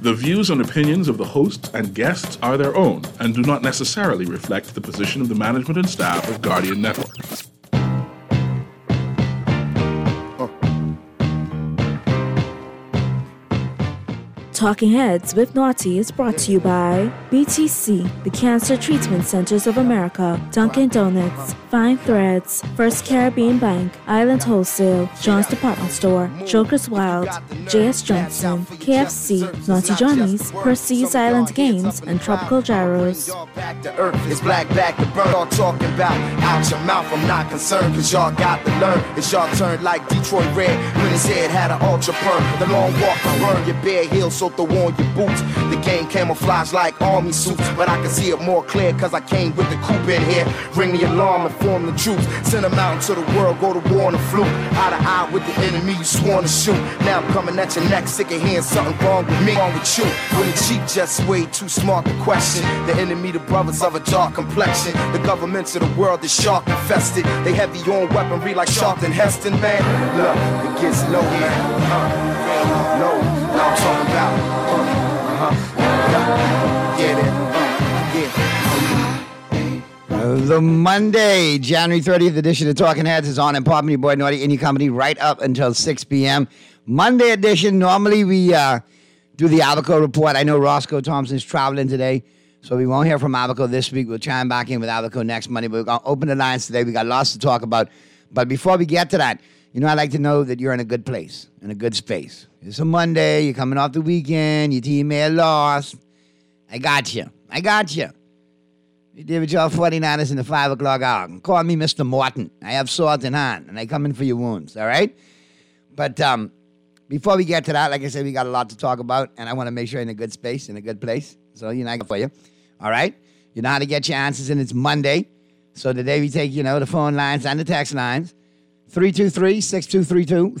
The views and opinions of the hosts and guests are their own and do not necessarily reflect the position of the management and staff of Guardian Network. Talking Heads with Naughty is brought to you by BTC, the Cancer Treatment Centers of America, Dunkin' Donuts, Fine Threads, First Caribbean Bank, Island Wholesale, John's Department Store, Joker's Wild, J.S. Johnson, KFC, Naughty Johnny's, Percy's Island Games, and Tropical Gyros. Back to earth, it's black back to burn. All talking about out your mouth, I'm not concerned, cause y'all got to learn. It's y'all turn like Detroit Red when his head had an ultra burn. The long walk to burn your bare heels, so throw on your boots. The game camouflage like army suits, but I can see it more clear cause I came with the coupe in here. Ring the alarm and form the troops. Send them out into the world, go to war on the flu. Eye to eye with the enemy you sworn to shoot. Now I'm coming at your neck, sick of hearing something wrong with me, wrong with you. When the cheat just way too smart to question. The enemy, the brothers of a dark complexion. The governments of the world is shark infested. They heavy on weaponry like Sharpton Heston, man. Look, it gets low, man. Low, now I'm talking about. The Monday, January 30th edition of Talking Heads is on and popping your boy Naughty Indie Company right up until 6 p.m. Monday edition, normally we do the Abaco report. I know Roscoe Thompson's traveling today, so we won't hear from Abaco this week. We'll chime back in with Abaco next Monday, but we're going to open the lines today. We got lots to talk about. But before we get to that, I'd like to know that you're in a good place, in a good space. It's a Monday, you're coming off the weekend, your team may have lost. I got you. You did with y'all 49ers in the 5 o'clock hour. Call me Mr. Morton. I have salt in hand, and I come in for your wounds, all right? But before we get to that, like I said, we got a lot to talk about, and I want to make sure you're in a good space, in a good place. So, I got for you, all right? You know how to get your answers in. It's Monday. So today we take, the phone lines and the text lines. 323-6232,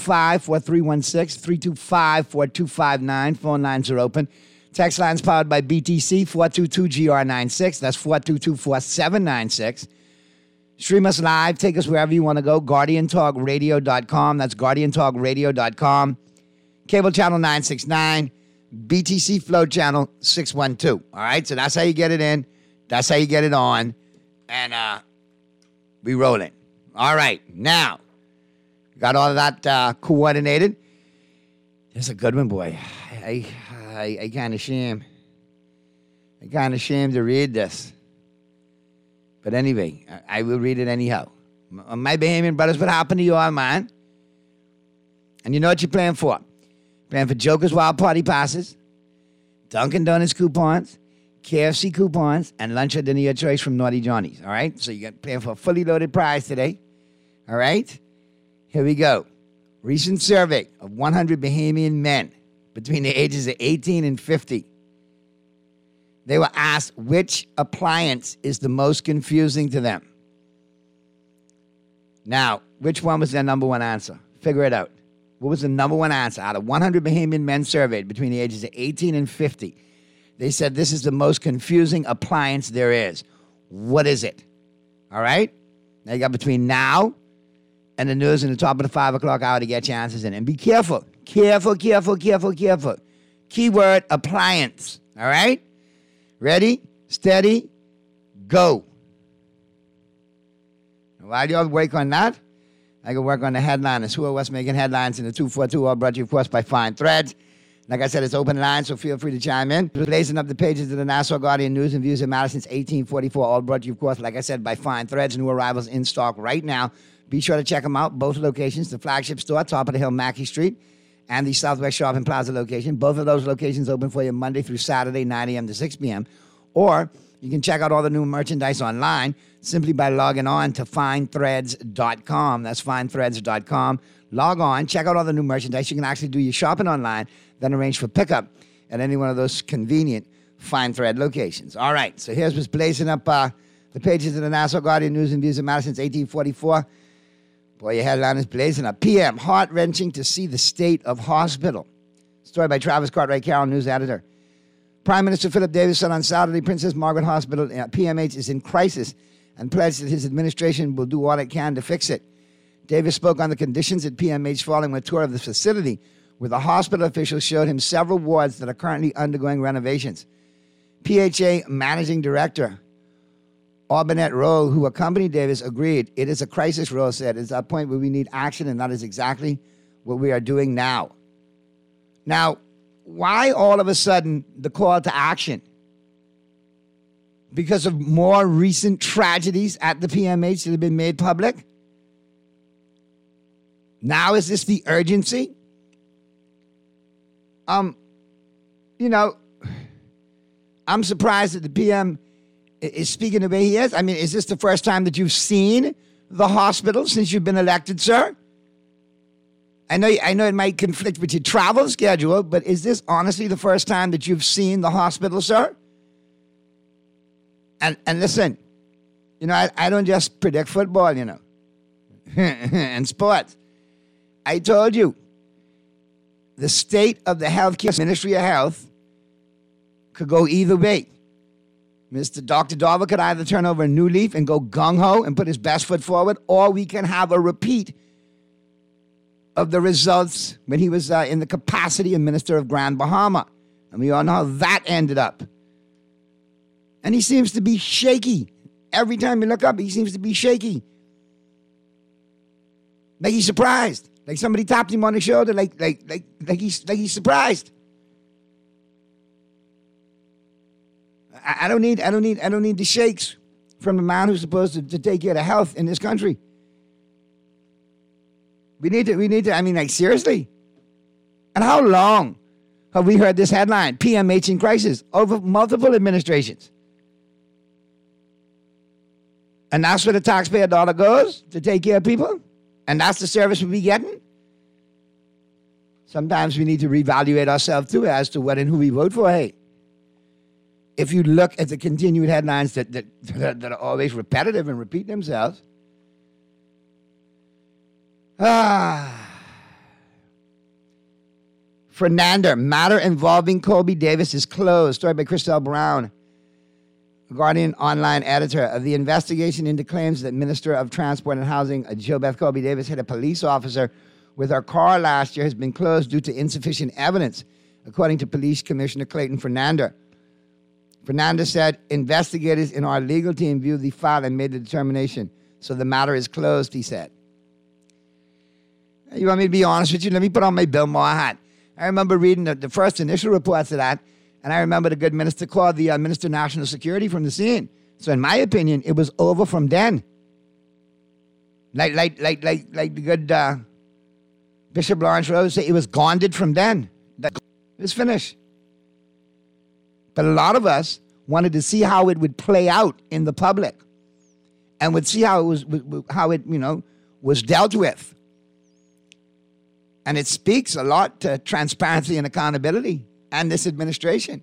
325-4316, 325-4259. Phone lines are open. Text lines powered by BTC, 422-GR96. That's 422-4796. Stream us live. Take us wherever you want to go. GuardianTalkRadio.com. That's GuardianTalkRadio.com. Cable channel 969. BTC Flow channel 612. All right? So that's how you get it in. That's how you get it on. And we rolling. All right. Now, got all of that coordinated. There's a good one, boy. I kind of shame. I kind of shame to read this. But anyway, I will read it anyhow. My Bahamian brothers, what happened to you all, man? And you know what you're playing for. Playing for Joker's Wild Party passes, Dunkin' Donuts coupons, KFC coupons, and lunch or dinner your choice from Naughty Johnny's. All right? So you're playing for a fully loaded prize today. All right? Here we go. Recent survey of 100 Bahamian men between the ages of 18 and 50. They were asked which appliance is the most confusing to them. Now, which one was their number one answer? Figure it out. What was the number one answer? Out of 100 Bahamian men surveyed between the ages of 18 and 50, they said this is the most confusing appliance there is. What is it? All right? Now you got between now and the news in the top of the 5 o'clock hour to get your answers in. And be careful. Careful. Keyword appliance. All right? Ready, steady, go. While y'all work on that, I can work on the headliners. Who are what's making headlines in the 242, all brought to you, of course, by Fine Threads. Like I said, it's open line, so feel free to chime in. Blazing up the pages of the Nassau Guardian News and Views of Madison's 1844, all brought to you, of course, like I said, by Fine Threads. New arrivals in stock right now. Be sure to check them out. Both locations, the flagship store, top of the hill, Mackey Street, and the Southwest Shopping Plaza location. Both of those locations open for you Monday through Saturday, 9 a.m. to 6 p.m. Or you can check out all the new merchandise online simply by logging on to FineThreads.com. That's FineThreads.com. Log on, check out all the new merchandise. You can actually do your shopping online, then arrange for pickup at any one of those convenient Fine Thread locations. All right, so here's what's blazing up the pages of the Nassau Guardian News and Views of Madison's 1844. Boy, your headline is blazing up. PM, heart-wrenching to see the state of hospital. Story by Travis Cartwright Carroll, news editor. Prime Minister Philip Davis said on Saturday Princess Margaret Hospital, PMH, is in crisis and pledged that his administration will do all it can to fix it. Davis spoke on the conditions at PMH following a tour of the facility, where the hospital officials showed him several wards that are currently undergoing renovations. PHA Managing Director Aubernet Rowe, who accompanied Davis, agreed. It is a crisis, Rowe said. It's a point where we need action, and that is exactly what we are doing now. Now, why all of a sudden the call to action? Because of more recent tragedies at the PMH that have been made public? Now is this the urgency? You know, I'm surprised that the PM is speaking the way he is. I mean, is this the first time that you've seen the hospital since you've been elected, sir? I know it might conflict with your travel schedule, but is this honestly the first time that you've seen the hospital, sir? And listen, you know, I don't just predict football, you know, and sports. I told you, the state of the healthcare Ministry of Health could go either way. Dr. Darver could either turn over a new leaf and go gung-ho and put his best foot forward, or we can have a repeat of the results when he was in the capacity of Minister of Grand Bahama. And we all know how that ended up. And he seems to be shaky. Every time you look up, he seems to be shaky. Like he's surprised. Like somebody tapped him on the shoulder, like he's surprised. I don't need the shakes from the man who's supposed to take care of health in this country. We need to, I mean, like, seriously. And how long have we heard this headline, PMH in crisis, over multiple administrations? And that's where the taxpayer dollar goes, to take care of people? And that's the service we'll be getting? Sometimes we need to reevaluate ourselves, too, as to what and who we vote for, hey. If you look at the continued headlines that are always repetitive and repeat themselves. Fernander, matter involving Colby Davis is closed. Story by Christelle Brown, Guardian online editor. Of the investigation into claims that Minister of Transport and Housing, JoBeth Colby Davis, hit a police officer with her car last year has been closed due to insufficient evidence, according to Police Commissioner Clayton Fernander. Fernandez said, investigators in our legal team viewed the file and made the determination. So the matter is closed, he said. You want me to be honest with you? Let me put on my Bill Maher hat. I remember reading the first initial reports of that, and I remember the good minister called the Minister of National Security from the scene. So in my opinion, it was over from then. Like the good Bishop Lawrence Rose said, it was gonded from then. It was finished. But a lot of us wanted to see how it would play out in the public, and would see how it was dealt with. And it speaks a lot to transparency and accountability and this administration.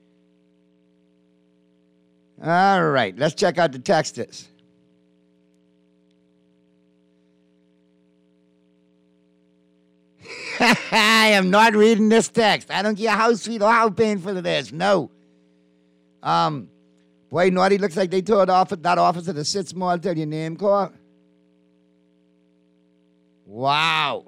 All right, let's check out the texters. I am not reading this text. I don't care how sweet or how painful it is. No. Boy, Naughty, looks like they told that officer to sit small till your name called. Wow.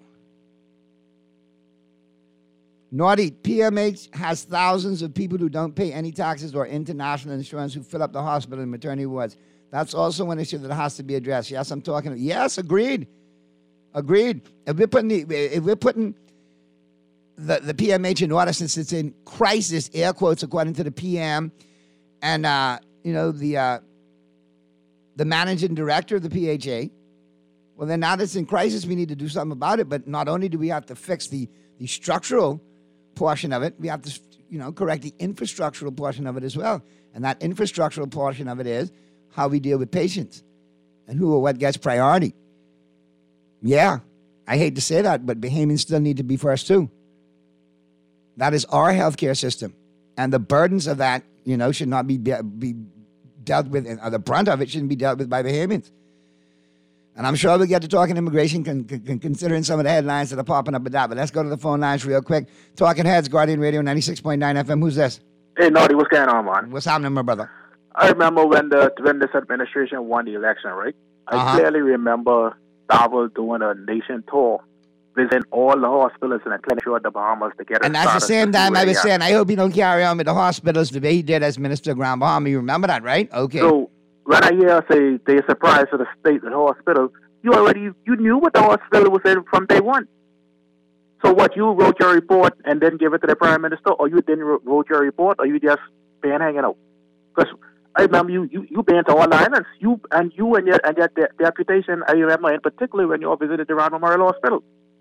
Naughty, PMH has thousands of people who don't pay any taxes or international insurance who fill up the hospital and maternity wards. That's also an issue that has to be addressed. Yes, I'm talking. Yes, agreed. Agreed. If we're putting the PMH in order, since it's in crisis, air quotes, according to the PM, and the managing director of the PHA, well, then now that it's in crisis, we need to do something about it. But not only do we have to fix the structural portion of it, we have to, correct the infrastructural portion of it as well. And that infrastructural portion of it is how we deal with patients and who or what gets priority. Yeah, I hate to say that, but Bahamians still need to be first too. That is our healthcare system. And the burdens of that, should not be dealt with, and the brunt of it shouldn't be dealt with by Bahamians. And I'm sure we'll get to talking immigration, considering some of the headlines that are popping up with that. But let's go to the phone lines real quick. Talking Heads, Guardian Radio 96.9 FM. Who's this? Hey, Naughty, what's going on, man? What's happening, my brother? I remember when this administration won the election, right? I clearly remember Davos doing a nation tour visiting all the hospitals and clinics throughout the Bahamas to get us And that's the same time I was saying, I hope you don't carry on with the hospitals the way he did as Minister of Grand Bahama. You remember that, right? Okay. So when I hear say they're surprised to the state of the hospital, you knew what the hospital was in from day one. So what, you wrote your report and then give it to the Prime Minister, or you didn't wrote your report, or you just been hanging out? Because I remember you been to all the islands. You and your deputation, I remember in particular when you all visited the Ron Memorial Hospital.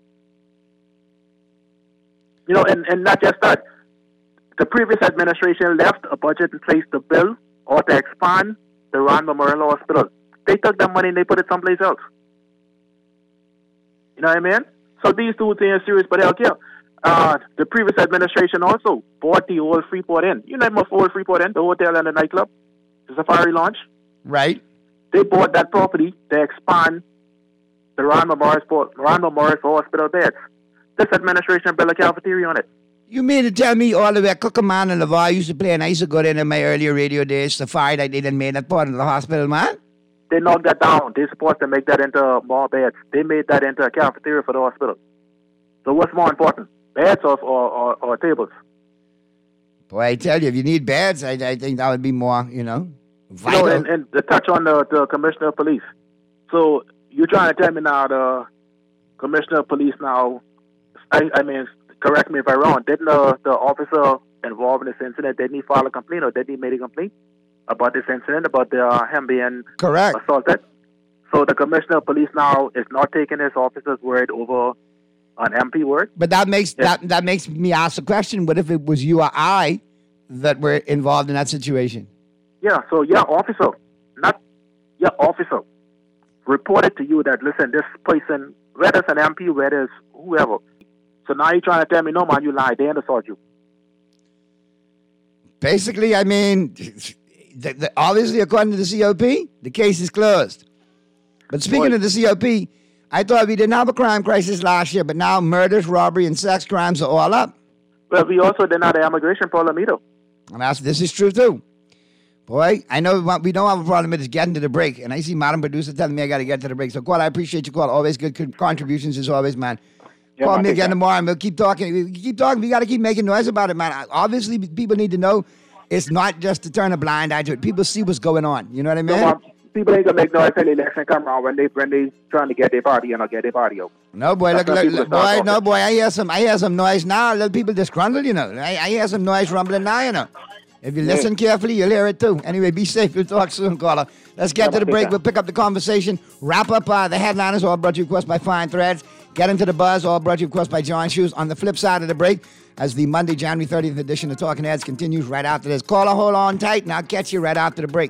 You know, and not just that. The previous administration left a budget in place to build or to expand the Ron Memorial Hospital. They took that money and they put it someplace else. You know what I mean? So these two things are serious, but hell yeah. The previous administration also bought the old Freeport Inn. You know the old Freeport Inn, the hotel and the nightclub, the Safari Lounge? Right. They bought that property to expand the Ron Memorial Hospital beds. This administration built a cafeteria on it. You mean to tell me all the way Cookerman and LeVar used to play, and I used to go there in my earlier radio days, Safari, that they didn't make that part of the hospital, man? They knocked that down. They're supposed to make that into more beds. They made that into a cafeteria for the hospital. So what's more important, beds or tables? Boy, I tell you, if you need beds, I think that would be more, vital. And to touch on the Commissioner of Police. So you're trying to tell me now the Commissioner of Police now, I mean, correct me if I'm wrong, didn't the officer involved in this incident, didn't he file a complaint or didn't he make a complaint about this incident, about him being correct assaulted? So the Commissioner of Police now is not taking his officer's word over an MP word? But that makes that makes me ask the question, what if it was you or I that were involved in that situation? Yeah, so your officer reported to you that, listen, this person, whether it's an MP, whether it's whoever. So now you're trying to tell me, no, man, you lied. They didn't assault you. Basically, I mean, obviously, according to the COP, the case is closed. But speaking of the COP, I thought we didn't have a crime crisis last year, but now murders, robbery, and sex crimes are all up. Well, we also did not have an immigration problem either. And this is true, too. Boy, I know we don't have a problem with getting to the break. And I see Madam Producer telling me I got to get to the break. So, Quad, I appreciate you, Quad. Always good contributions as always, man. Yeah, call me again tomorrow and we'll keep talking. We got to keep making noise about it, man. Obviously, people need to know it's not just to turn a blind eye to it. People see what's going on. You know what I mean? No, people ain't going to make noise until the election come around when they trying to get their party and get their party out. No, boy, look, boy, I hear some noise now. Little people disgruntled, you know. I hear some noise rumbling now, you know. If you listen carefully, you'll hear it too. Anyway, be safe. We'll talk soon, caller. Let's get to the break. We'll pick up the conversation. Wrap up the headliners, all brought to you, of course, by Fine Threads. Get into the buzz, all brought to you, of course, by John Shoes. On the flip side of the break, as the Monday, January 30th edition of Talking Heads continues right after this. Caller, hold on tight, and I'll catch you right after the break.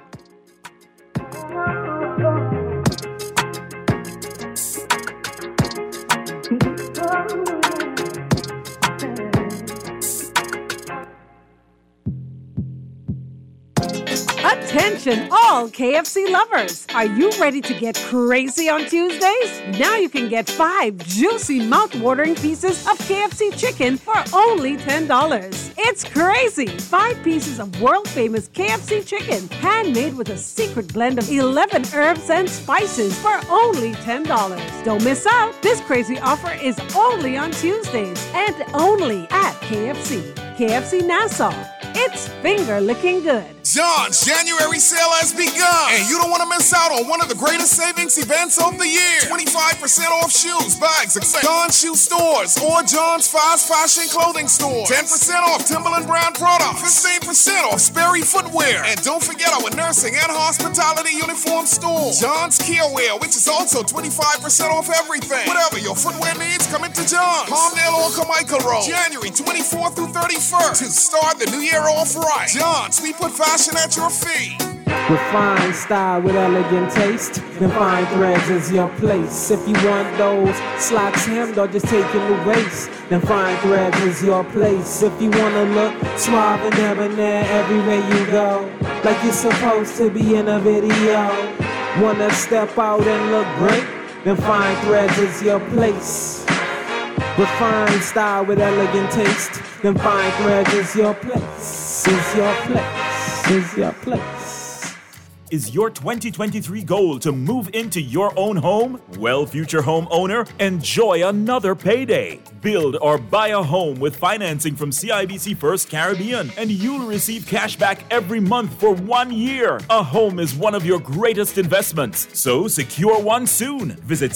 Attention, all KFC lovers! Are you ready to get crazy on Tuesdays? Now you can get 5 juicy, mouth-watering pieces of KFC chicken for only $10. It's crazy! 5 pieces of world-famous KFC chicken, handmade with a secret blend of 11 herbs and spices for only $10. Don't miss out! This crazy offer is only on Tuesdays and only at KFC. KFC Nassau. It's finger-licking good. John's January sale has begun, and you don't want to miss out on one of the greatest savings events of the year. 25% off shoes, bags, etc. John's Shoe Stores or John's Fast Fashion Clothing Store. 10% off Timberland brand products. 15% off Sperry Footwear. And don't forget our nursing and hospitality uniform store. John's Kiaware, which is also 25% off everything. Whatever your footwear needs, come into John's. Palmdale or Carmichael Road. January 24th through 31st to start the new year off right. John's, we put fashion at your feet. Refined style with elegant taste, then Fine Threads is your place. If you want those slacks hemmed or just taking the waist, then Fine Threads is your place. If you wanna look suave and debonair everywhere you go, like you're supposed to be in a video, wanna step out and look great, then Fine Threads is your place. Refined style with elegant taste, then Fine Threads is your place. Is your place. Is your place. Is your 2023 goal to move into your own home? Well, future homeowner, enjoy another payday. Build or buy a home with financing from CIBC First Caribbean, and you'll receive cash back every month for 1 year. A home is one of your greatest investments, so secure one soon. Visit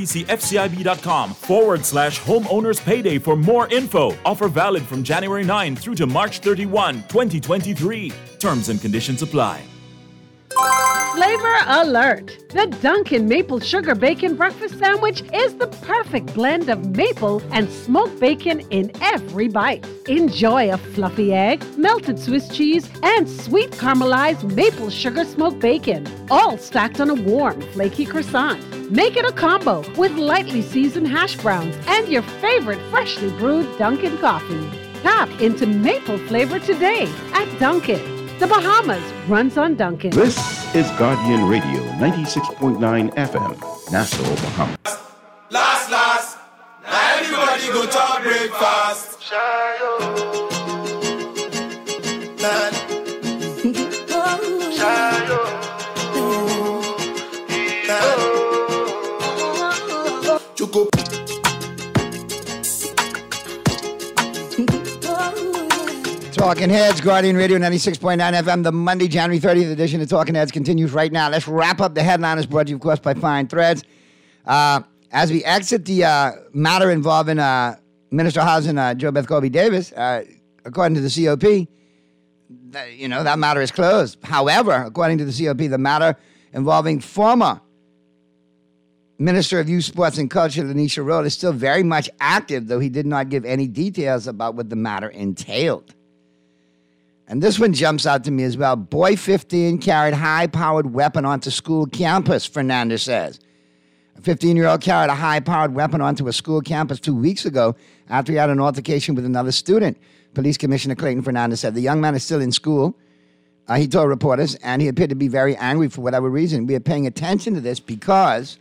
CIBCFCIB.com/homeowners payday for more info. Offer valid from January 9 through to March 31, 2023. Terms and conditions apply. Flavor alert! The Dunkin' Maple Sugar Bacon Breakfast Sandwich is the perfect blend of maple and smoked bacon in every bite. Enjoy a fluffy egg, melted Swiss cheese, and sweet caramelized maple sugar smoked bacon, all stacked on a warm, flaky croissant. Make it a combo with lightly seasoned hash browns and your favorite freshly brewed Dunkin' coffee. Tap into maple flavor today at Dunkin'. The Bahamas runs on Dunkin'. This is Guardian Radio 96.9 FM, Nassau, Bahamas. Last, now everybody go to breakfast. Talking Heads, Guardian Radio 96.9 FM, the Monday, January 30th edition of Talking Heads continues right now. Let's wrap up the headliners brought to you, of course, by Fine Threads. As we exit the matter involving Minister of Housing, Joe Beth Kobe Davis, according to the COP, that matter is closed. However, according to the COP, the matter involving former Minister of Youth, Sports and Culture, Lanisha Rolle, is still very much active, though he did not give any details about what the matter entailed. And this one jumps out to me as well. Boy 15 carried high-powered weapon onto school campus, Fernandez says. A 15-year-old carried a high-powered weapon onto a school campus 2 weeks ago after he had an altercation with another student. Police Commissioner Clayton Fernandez said the young man is still in school, he told reporters, and he appeared to be very angry for whatever reason. We are paying attention to this because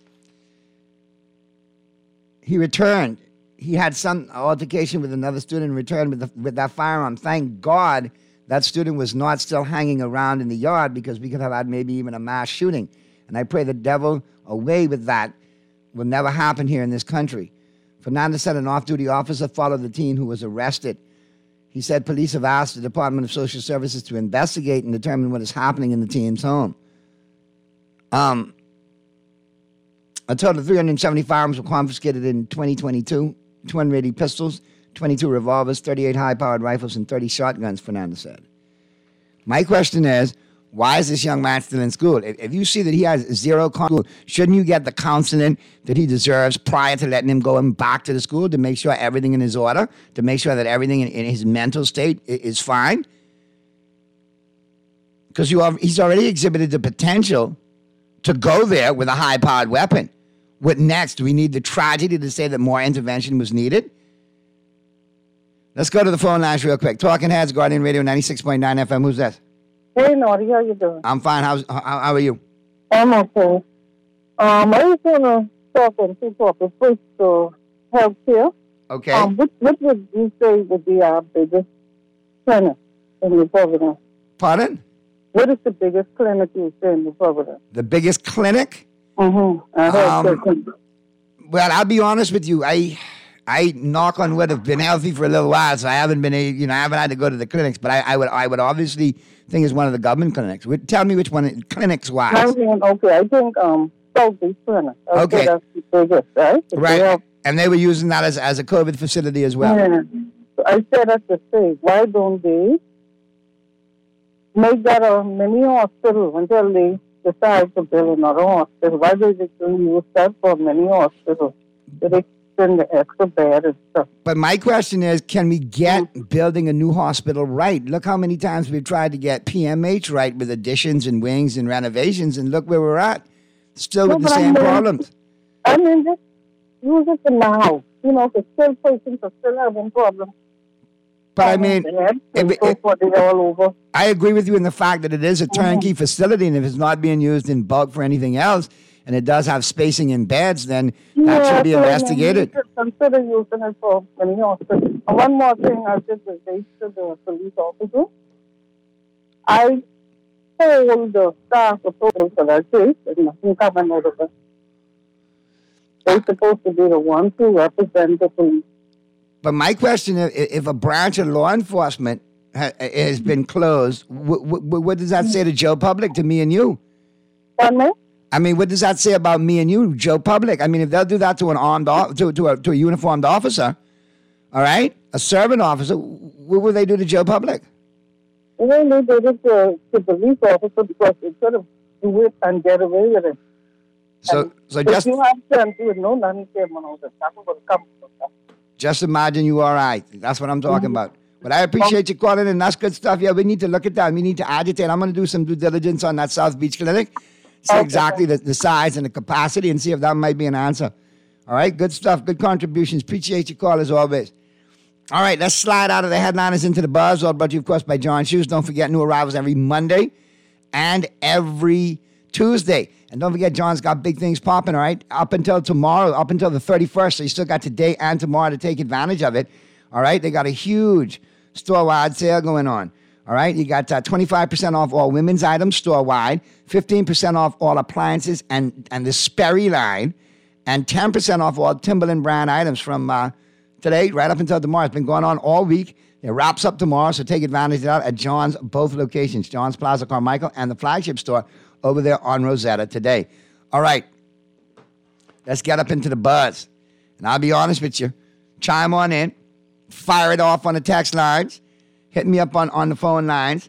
he returned. He had some altercation with another student and returned with that firearm. Thank God that student was not still hanging around in the yard because we could have had maybe even a mass shooting. And I pray the devil away with that. Will never happen here in this country. Fernandez said an off-duty officer followed the teen who was arrested. He said police have asked the Department of Social Services to investigate and determine what is happening in the teen's home. A total of 370 firearms were confiscated in 2022, 280 pistols, 22 revolvers, 38 high-powered rifles, and 30 shotguns, Fernandez said. My question is, why is this young man still in school? If you see that he has zero school, shouldn't you get the counseling that he deserves prior to letting him go back to the school to make sure everything is in order, to make sure that everything in his mental state is fine? Because he's already exhibited the potential to go there with a high-powered weapon. What next? Do we need the tragedy to say that more intervention was needed? Let's go to the phone lines real quick. Talking Heads, Guardian Radio 96.9 FM. Who's that? Hey, Naughty, how you doing? I'm fine. How are you? I'm okay. I just want to talk on two topics. First, healthcare. Okay. What would you say would be our biggest clinic in the province? Pardon? What is the biggest clinic you say in the province? The biggest clinic? Mm-hmm. Well, I'll be honest with you. I knock on wood, have been healthy for a little while, so I haven't been, I haven't had to go to the clinics. But I would obviously think it's one of the government clinics. Tell me which one, clinics-wise. I think Southeast Clinic. Okay. That's the biggest, right? Right. And they were using that as a COVID facility as well. Yeah. So I said at the stage, why don't they make that a mini hospital until they decide to build another hospital? Why do they use that for a mini hospital? So they send the extra bed and stuff. But my question is, can we get building a new hospital right? Look how many times we've tried to get PMH right with additions and wings and renovations, and look where we're at. Still with the same problems. I mean, just use it for now. Because still patients are still having problems. But I mean, I agree with you in the fact that it is a turnkey facility, and if it's not being used in bulk for anything else, and it does have spacing in beds, then that should be investigated. You should consider using it for many hospitals. And one more thing I did was raise to the police officer. I told the staff to total for that case, and nothing coming out of it. They're supposed to be the ones who represent the police. But my question is, if a branch of law enforcement has been closed, what does that say to Joe Public, to me and you? Pardon me? I mean, what does that say about me and you, Joe Public? I mean, if they'll do that to an armed, to a uniformed officer, all right, a servant officer, what will they do to Joe Public? Well, they did it to the police officer because they could have do it and get away with it. So if just you have chance, you would know nothing came on the top of the company. just imagine you all right. That's what I'm talking about. But I appreciate you calling in. That's good stuff. Yeah, we need to look at that. We need to agitate. I'm going to do some due diligence on that South Beach clinic. See exactly the size and the capacity and see if that might be an answer. All right, good stuff. Good contributions. Appreciate your call as always. All right, let's slide out of the headliners into the buzz. All brought to you, of course, by John Shoes. Don't forget, new arrivals every Monday and every Tuesday. And don't forget, John's got big things popping, all right? Up until tomorrow, up until the 31st. So you still got today and tomorrow to take advantage of it. All right? They got a huge store-wide sale going on. All right? You got 25% off all women's items store-wide, 15% off all appliances and the Sperry line, and 10% off all Timberland brand items from today right up until tomorrow. It's been going on all week. It wraps up tomorrow, so take advantage of that at John's both locations, John's Plaza Carmichael and the flagship store over there on Rosetta today. All right, let's get up into the buzz. And I'll be honest with you, chime on in, fire it off on the text lines, hit me up on the phone lines.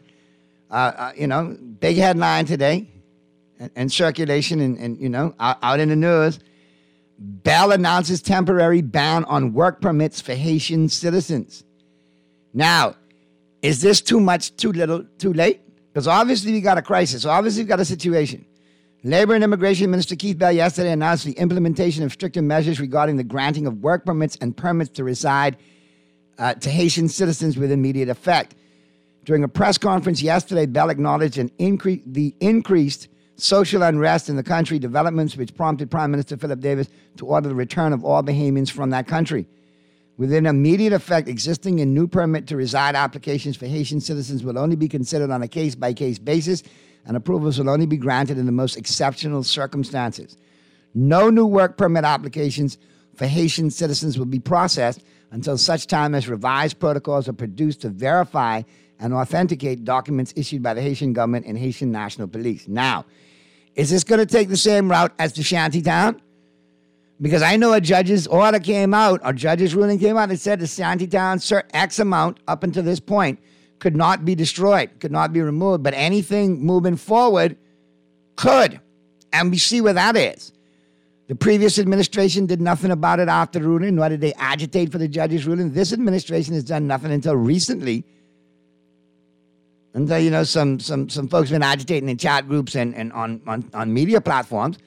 Big headline today and circulation and out in the news. Bell announces temporary ban on work permits for Haitian citizens. Now, is this too much, too little, too late? Because obviously we got a crisis. Obviously we got a situation. Labor and Immigration Minister Keith Bell yesterday announced the implementation of stricter measures regarding the granting of work permits and permits to reside to Haitian citizens with immediate effect. During a press conference yesterday, Bell acknowledged the increased social unrest in the country, developments which prompted Prime Minister Philip Davis to order the return of all Bahamians from that country. Within immediate effect, existing and new permit to reside applications for Haitian citizens will only be considered on a case-by-case basis, and approvals will only be granted in the most exceptional circumstances. No new work permit applications for Haitian citizens will be processed until such time as revised protocols are produced to verify and authenticate documents issued by the Haitian government and Haitian National Police. Now, is this going to take the same route as the Shantytown? Because I know a judge's order came out, or judge's ruling came out that said the Shantytown X amount up until this point could not be destroyed, could not be removed, but anything moving forward could. And we see where that is. The previous administration did nothing about it after the ruling, nor did they agitate for the judge's ruling. This administration has done nothing until recently. Until, some folks have been agitating in chat groups and on media platforms.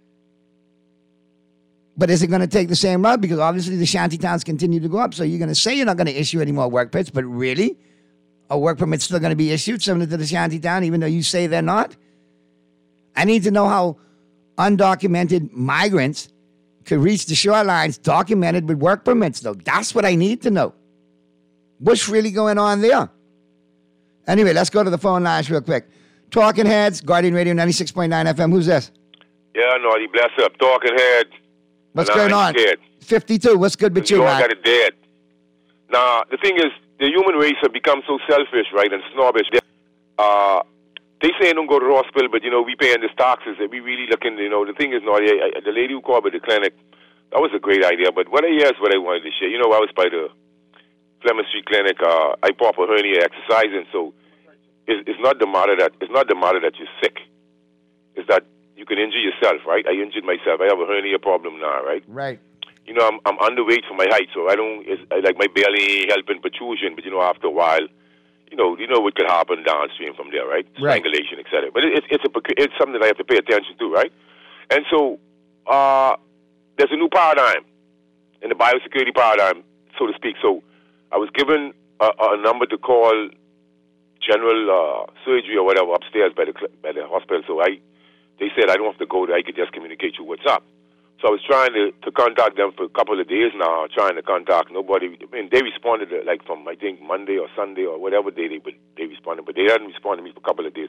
But is it going to take the same route? Because obviously the shantytowns continue to go up. So you're going to say you're not going to issue any more work permits, but really? A work permit's still going to be issued similar to the shantytown, even though you say they're not? I need to know how undocumented migrants could reach the shorelines documented with work permits, though. That's what I need to know. What's really going on there? Anyway, let's go to the phone lines real quick. Talking Heads, Guardian Radio 96.9 FM. Who's this? Yeah, Naughty, bless up. Talking Heads. What's going on? 52. What's good with you, man? Got it dead. Now, the thing is, the human race have become so selfish, right, and snobbish. They say don't go to the hospital, but, we paying these taxes. And we really looking, the thing is, Naughty, the lady who called me the clinic, that was a great idea. But what I wanted to share. I was by the Fleming Street Clinic. I pop a hernia exercising, so it's not the matter that you're sick. It's that you can injure yourself, right? I injured myself. I have a hernia problem now, right? Right. I'm underweight for my height, so I like my belly helping protrusion, but after a while, you know what could happen downstream from there, right? Strangulation, etc. But it's something that I have to pay attention to, right? And so there's a new paradigm in the biosecurity paradigm, so to speak. So I was given a number to call general surgery or whatever upstairs by the hospital. So they said I don't have to go there. I could just communicate you what's up. So I was trying to contact them for a couple of days now, trying to contact nobody. I mean, they responded from, I think, Monday or Sunday or whatever day they responded, but they hadn't responded to me for a couple of days.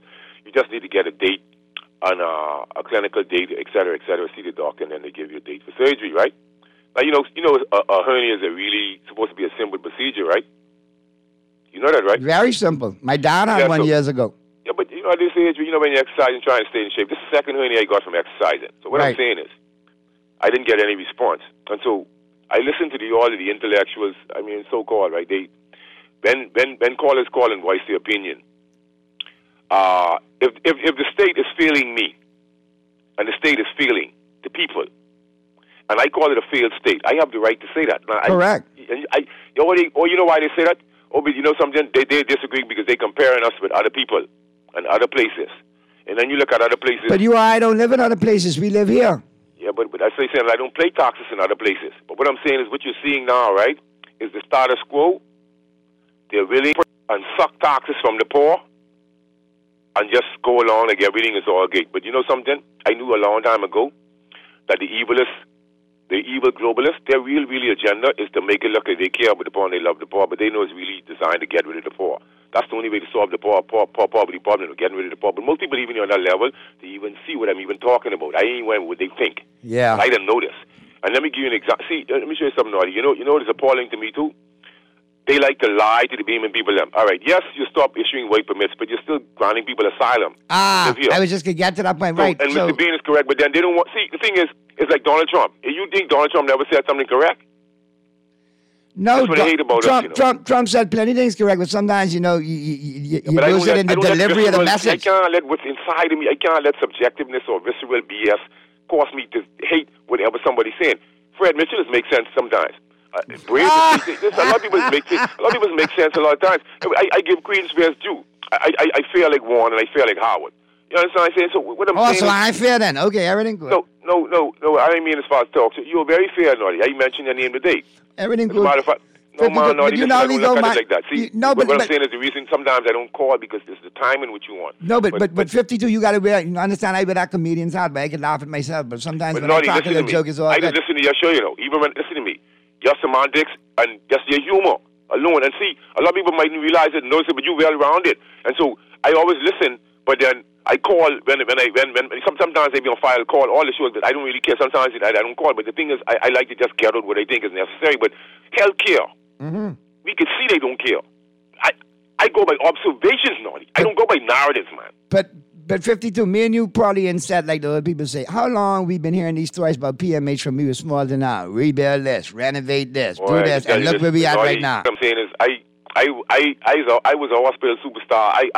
You just need to get a date on a clinical date, et cetera, see the doctor, and then they give you a date for surgery, right? Now, a hernia is really supposed to be a simple procedure, right? You know that, right? Very simple. My dad had one years ago. Yeah, but at this age, when you exercise and try and stay in shape, this is the second hernia I got from exercising. So what I'm saying is, I didn't get any response. And so I listened to all of the intellectuals, so-called, right? When callers call and voice their opinion, if the state is failing me, and the state is failing the people, and I call it a failed state, I have the right to say that. Now, correct. You know why they say that? Oh, but you know something? They disagree because they're comparing us with other people and other places. And then you look at other places. But you or I don't live in other places. We live here. Yeah, but as I say, I don't pay taxes in other places. But what I'm saying is what you're seeing now, right, is the status quo. They're willing and suck taxes from the poor and just go along like everything is all great. But you know something? I knew a long time ago that the evil globalists, their real agenda is to make it look like they care about the poor and they love the poor, but they know it's really designed to get rid of the poor. That's the only way to solve the poverty problem, getting rid of the poor. But most people, even on that level, they even see what I'm even talking about. I ain't even what they think. Yeah. I didn't know this. And let me give you an example. See, let me show you something, Naughty. You know it's appalling to me, too? They like to lie to the Beeman people. All right, yes, you stop issuing work permits, but you're still granting people asylum. I was just going to get to that point, right. And Mr. Bean is correct, but then they don't want... See, the thing is, it's like Donald Trump. You think Donald Trump never said something correct? No, That's what I hate about Trump said plenty of things correct, but sometimes, you lose it in the delivery of the message. I can't let what's inside of me, I can't let subjectiveness or visceral BS cause me to hate whatever somebody's saying. Fred Mitchell makes sense sometimes. A lot of people make sense a lot of times. I give credence where it's due. I feel like Warren and I feel like Howard. You understand what I'm saying? So what I'm saying so I'm fair then. Okay, everything good. No. I didn't mean as far as talk. So you're very fair, Naughty. I mentioned your name today. Everything good. Naughty, I don't look at it like that. See, what I'm saying is the reason sometimes I don't call because it's the time in which you want. No, but 52, you got to understand. I bet that comedians out, but I can laugh at myself. But sometimes when I talk to the joke, is all I good. just listen to your show, Even when listen to me, your semantics and just your humor alone. And see, a lot of people mightn't realize it, notice it, but you well rounded. And so I always listen, but then I call when sometimes they be on file call all the shows, but I don't really care. Sometimes I don't call. But the thing is, I like to just get out what I think is necessary. But healthcare, we can see they don't care. I go by observations, Naughty. I don't go by narratives, man. But 52, me and you probably instead, like the other people say, how long we've been hearing these stories about PMH from we were small to now? Rebuild this, renovate this, do this, and look where we at right now. What I'm saying is, I was a hospital superstar. I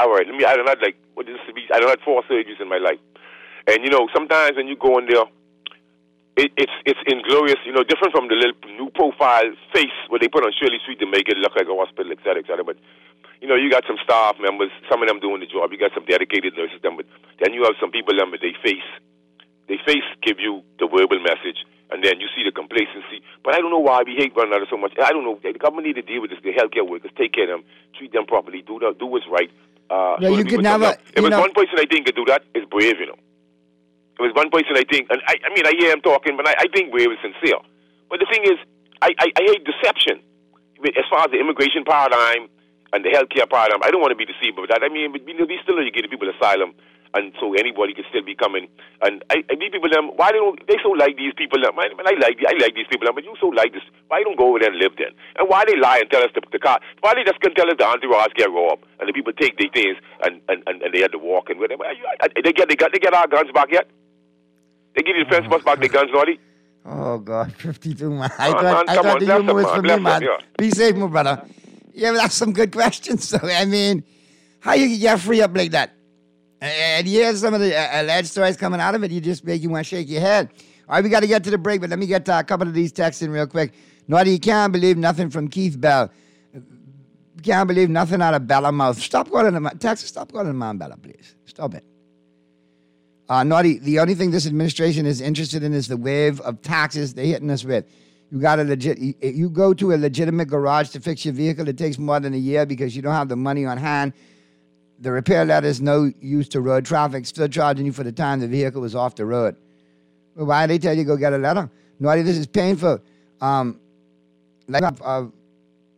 don't had 4 surgeries in my life. And sometimes when you go in there, it's inglorious, different from the little new profile face where they put on Shirley Street to make it look like a hospital, et cetera. But you got some staff members, some of them doing the job. You got some dedicated nurses, but then you have some people that they face give you the verbal message, and then you see the complacency. But I don't know why we hate one another so much. I don't know. The government need to deal with this. The healthcare workers, take care of them, treat them properly, do what's right. You could never. If it's one person I think could do that, it's Brave. It was one person I think, and I hear him talking, but I think Brave is sincere. But the thing is, I hate deception. As far as the immigration paradigm and the healthcare paradigm, I don't want to be deceived by that. We still know you give the people asylum, and so anybody can still be coming. And these people, why they so like these people? I like these people, but you so like this. Why don't go over there and live then? And why they lie and tell us the car? Why they just can tell us the entourage get robbed and the people take their things and they had to walk and whatever? They get our guns back yet? They give you the defense bus back their guns, Naughty? Oh God, 52 man! I thought the humor was for me, man. Be safe, my brother. Yeah, but that's some good questions. So how you get free up like that? And you hear some of the alleged stories coming out of it, you just make you want to shake your head. All right, we got to get to the break, but let me get a couple of these texts in real quick. Naughty, you can't believe nothing from Keith Bell. You can't believe nothing out of Bella mouth. Stop calling him, Texas, stop calling him Mom Bella, please. Stop it. Naughty, the only thing this administration is interested in is the wave of taxes they're hitting us with. You go to a legitimate garage to fix your vehicle, it takes more than a year because you don't have the money on hand. The repair letter is no use to road traffic, still charging you for the time the vehicle was off the road. Well, why do they tell you go get a letter? Naughty, this is painful.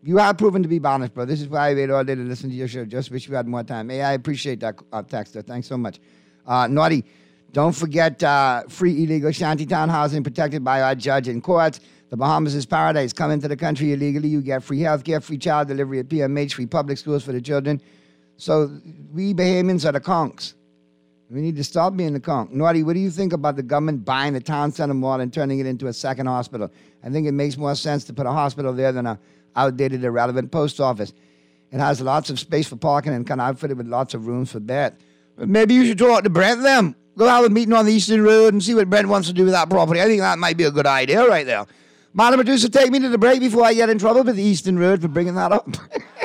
You are proven to be honest, bro. This is why I wait all day to listen to your show. Just wish you had more time. Hey, I appreciate that, Texter. Thanks so much. Naughty, don't forget free illegal shantytown housing protected by our judge in courts. The Bahamas is paradise. Come into the country illegally. You get free health care, free child delivery at PMH, free public schools for the children. So we Bahamians are the conks. We need to stop being the conk. Naughty, what do you think about the government buying the town center mall and turning it into a second hospital? I think it makes more sense to put a hospital there than a outdated, irrelevant post office. It has lots of space for parking and kind of outfitted with lots of rooms for bed. But maybe you should talk to Brent then. Go have a meeting on the Eastern Road and see what Brent wants to do with that property. I think that might be a good idea right there. Madam Producer, take me to the break before I get in trouble with the Eastern Road for bringing that up.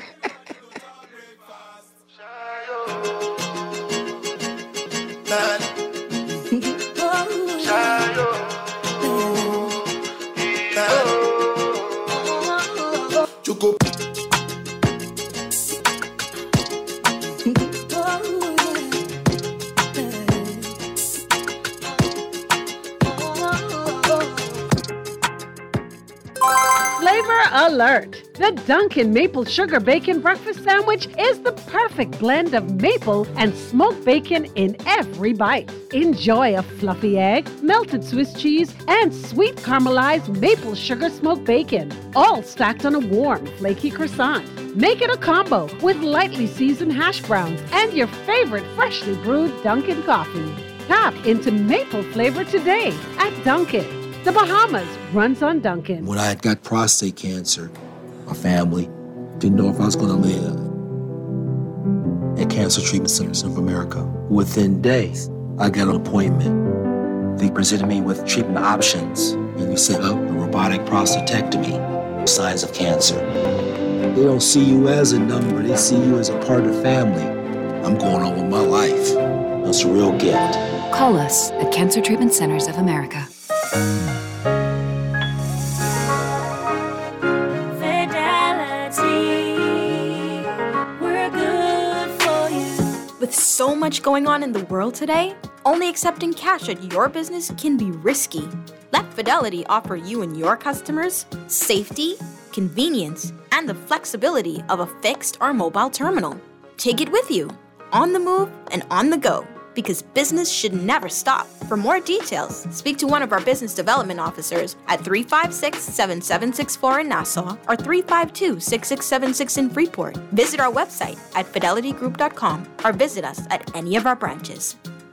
Flavor alert! The Dunkin' Maple Sugar Bacon Breakfast Sandwich is the perfect blend of maple and smoked bacon in every bite. Enjoy a fluffy egg, melted Swiss cheese, and sweet caramelized maple sugar smoked bacon, all stacked on a warm, flaky croissant. Make it a combo with lightly seasoned hash browns and your favorite freshly brewed Dunkin' coffee. Tap into maple flavor today at Dunkin'. The Bahamas runs on Dunkin'. When I had got prostate cancer, my family didn't know if I was going to live. At Cancer Treatment Centers of America, within days, I got an appointment. They presented me with treatment options, and we set up a robotic prostatectomy, signs of cancer. They don't see you as a number, they see you as a part of the family. I'm going on with my life. That's a real gift. Call us at Cancer Treatment Centers of America. With so much going on in the world today, only accepting cash at your business can be risky. Let Fidelity offer you and your customers safety, convenience, and the flexibility of a fixed or mobile terminal. Take it with you, on the move and on the go, because business should never stop. For more details, speak to one of our business development officers at 356-7764 in Nassau or 352-6676 in Freeport. Visit our website at fidelitygroup.com or visit us at any of our branches.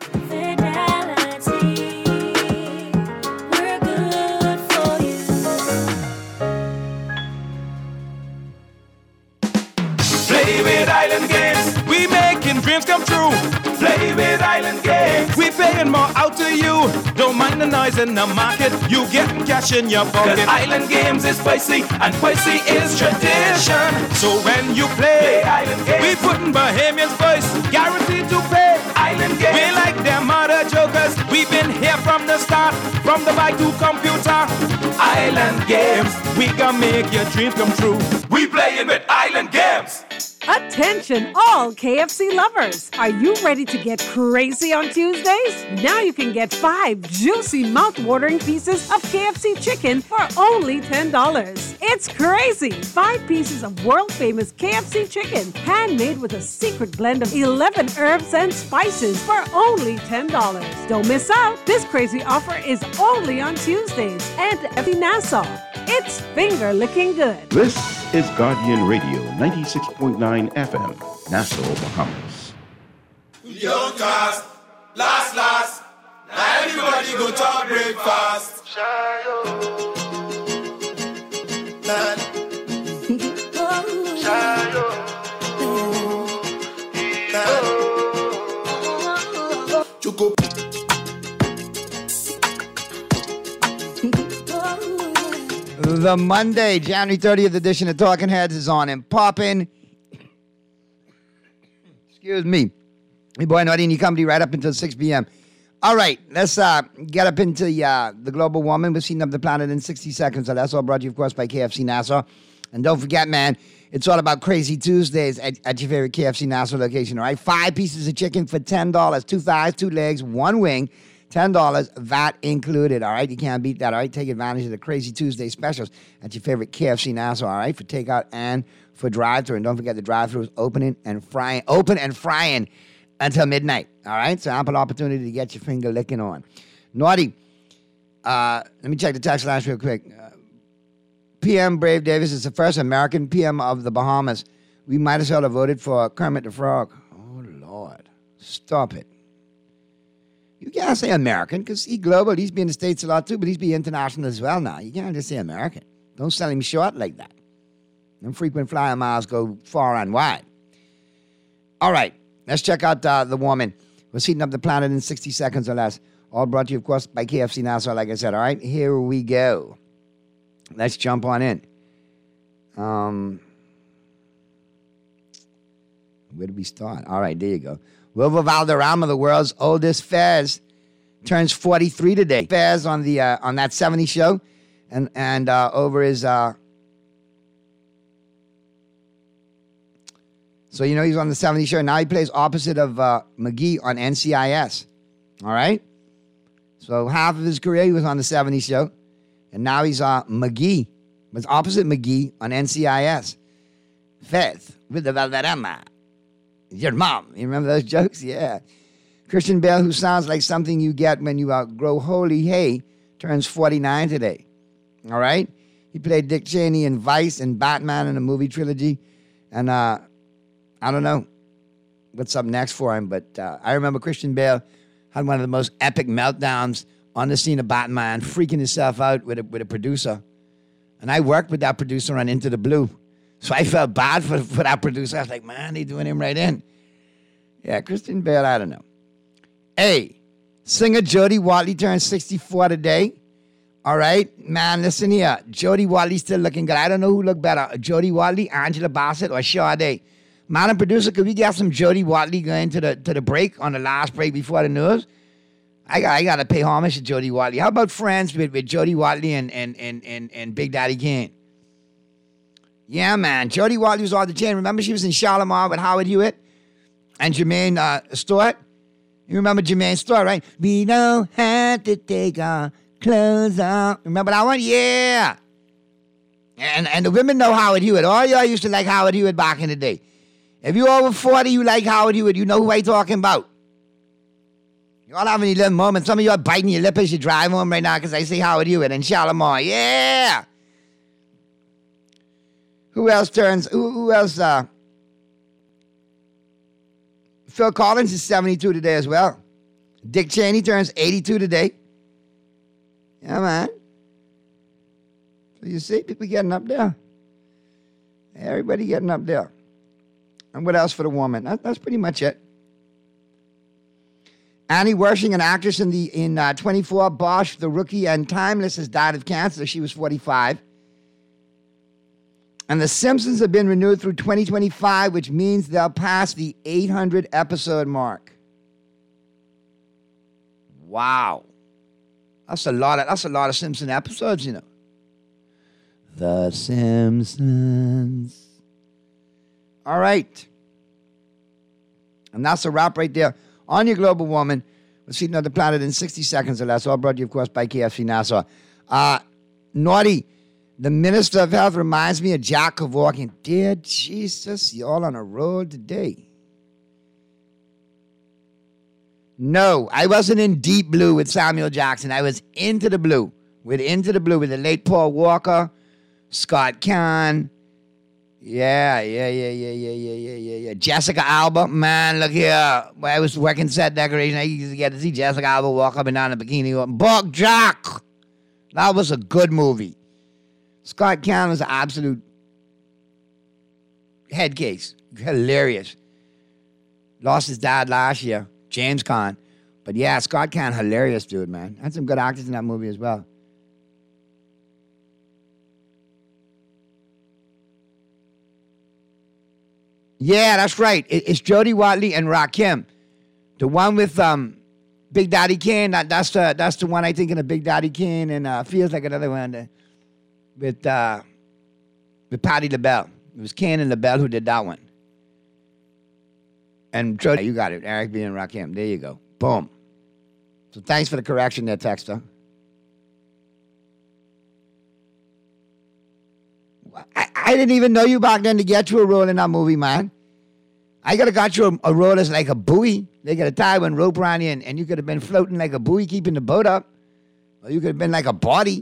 Play with Island Games, we making dreams come true. Play with Island Games, we paying more out to you. Don't mind the noise in the market, you getting cash in your pocket. 'Cause Island Games is spicy, and spicy is tradition. So when you play Island Games, we putting Bahamians first, guaranteed to pay. Island Games, we like them other jokers. We've been here from the start, from the bike to computer. Island Games, we can make your dreams come true. We playing with Island Games. Attention all KFC lovers! Are you ready to get crazy on Tuesdays? Now you can get 5 juicy mouth-watering pieces of KFC chicken for only $10. It's crazy! 5 pieces of world-famous KFC chicken, handmade with a secret blend of 11 herbs and spices for only $10. Don't miss out! This crazy offer is only on Tuesdays and every Nassau. It's finger-licking good. This is Guardian Radio, 96.9 FM, Nassau, Bahamas. Young cast, last, now everybody go to breakfast. The Monday, January 30th edition of Talking Heads is on and popping. Excuse me. Hey, boy, not any company right up until 6 p.m. All right, let's get up into the global warming. We've seen up the planet in 60 seconds. So that's all brought to you, of course, by KFC Nassau. And don't forget, man, it's all about Crazy Tuesdays at your favorite KFC Nassau location, all right? 5 pieces of chicken for $10. 2 thighs, 2 legs, 1 wing. $10, VAT included, all right? You can't beat that, all right? Take advantage of the Crazy Tuesday specials at your favorite KFC Nassau, all right? For takeout and for drive-thru. And don't forget the drive-thru is open and frying until midnight, all right? So ample opportunity to get your finger licking on. Naughty, let me check the text lines real quick. PM Brave Davis is the first American PM of the Bahamas. We might as well have voted for Kermit the Frog. Oh, Lord. Stop it. You can't say American because he's global. He's been in the States a lot too, but he's be international as well now. You can't just say American. Don't sell him short like that. Them frequent flyer miles go far and wide. All right. Let's check out the woman. We're heating up the planet in 60 seconds or less. All brought to you, of course, by KFC Nassau, like I said. All right, here we go. Let's jump on in. Where do we start? All right, there you go. Wilbur Valderrama, the world's oldest Fez, turns 43 today. Fez on the on that 70 show, and over his. So you know he's on the 70 show. Now he plays opposite of McGee on NCIS. All right. So half of his career he was on the 70 show, and now he's McGee. Was opposite McGee on NCIS. Fez with the Valderrama. Your mom. You remember those jokes? Yeah. Christian Bale, who sounds like something you get when you grow holy hay, turns 49 today. All right? He played Dick Cheney in Vice and Batman in a movie trilogy. And I don't know what's up next for him, but I remember Christian Bale had one of the most epic meltdowns on the scene of Batman, freaking himself out with a producer. And I worked with that producer on Into the Blue. So I felt bad for that producer. I was like, man, they doing him right in. Yeah, Christian Bale, I don't know. Hey, singer Jody Watley turned 64 today. All right? Man, listen here. Jody Watley still looking good. I don't know who looked better, Jody Watley, Angela Bassett, or Sade. Man and producer, could we get some Jody Watley going to the break, on the last break before the news? I got to pay homage to Jody Watley. How about Friends with Jody Watley and Big Daddy Kane? Yeah, man. Jody Watley was on the chain. Remember she was in Shalimar with Howard Hewitt and Jermaine Stewart? You remember Jermaine Stewart, right? We don't have to take our clothes off. Remember that one? Yeah. And the women know Howard Hewitt. All y'all used to like Howard Hewitt back in the day. If you're over 40, you like Howard Hewitt, you know who I'm talking about. You all have any little moments. Some of you are biting your lip as you drive home right now because I say Howard Hewitt and Shalimar. Yeah. Who else turns? Who else? Phil Collins is 72 today as well. Dick Cheney turns 82 today. Yeah, man. So you see, people getting up there. Everybody getting up there. And what else for the woman? That's pretty much it. Annie Wershing, an actress in 24, Bosch, The Rookie, and Timeless, has died of cancer. She was 45. And The Simpsons have been renewed through 2025, which means they'll pass the 800 episode mark. Wow. That's a lot of Simpson episodes, you know. The Simpsons. All right. And that's a wrap right there on your Global Woman. We're seeing on the planet in 60 seconds or less. All brought to you, of course, by KFC Nassau. Naughty. The Minister of Health reminds me of Jack Kevorkian. Dear Jesus, you all on a roll today. No, I wasn't in Deep Blue with Samuel Jackson. I was Into the Blue with the late Paul Walker, Scott Kahn. Yeah. Jessica Alba, man, look here. When I was working set decoration, I used to get to see Jessica Alba walk up and down in a bikini. Buck Jack. That was a good movie. Scott Kahn was an absolute head case. Hilarious. Lost his dad last year, James Caan. But yeah, Scott Kahn, hilarious dude, man. Had some good actors in that movie as well. Yeah, that's right. It's Jody Watley and Rakim. The one with Big Daddy Kane. That's the one I think in a Big Daddy Kane, and feels like another one with Patti LaBelle. It was Kane and LaBelle who did that one. And Jody, you got it. Eric B. and Rakim. There you go. Boom. So thanks for the correction there, texter. I didn't even know you back then to get you a role in that movie, man. I could have got you a role as like a buoy. They could have tied one rope around you, and you could have been floating like a buoy, keeping the boat up. Or you could have been like a body.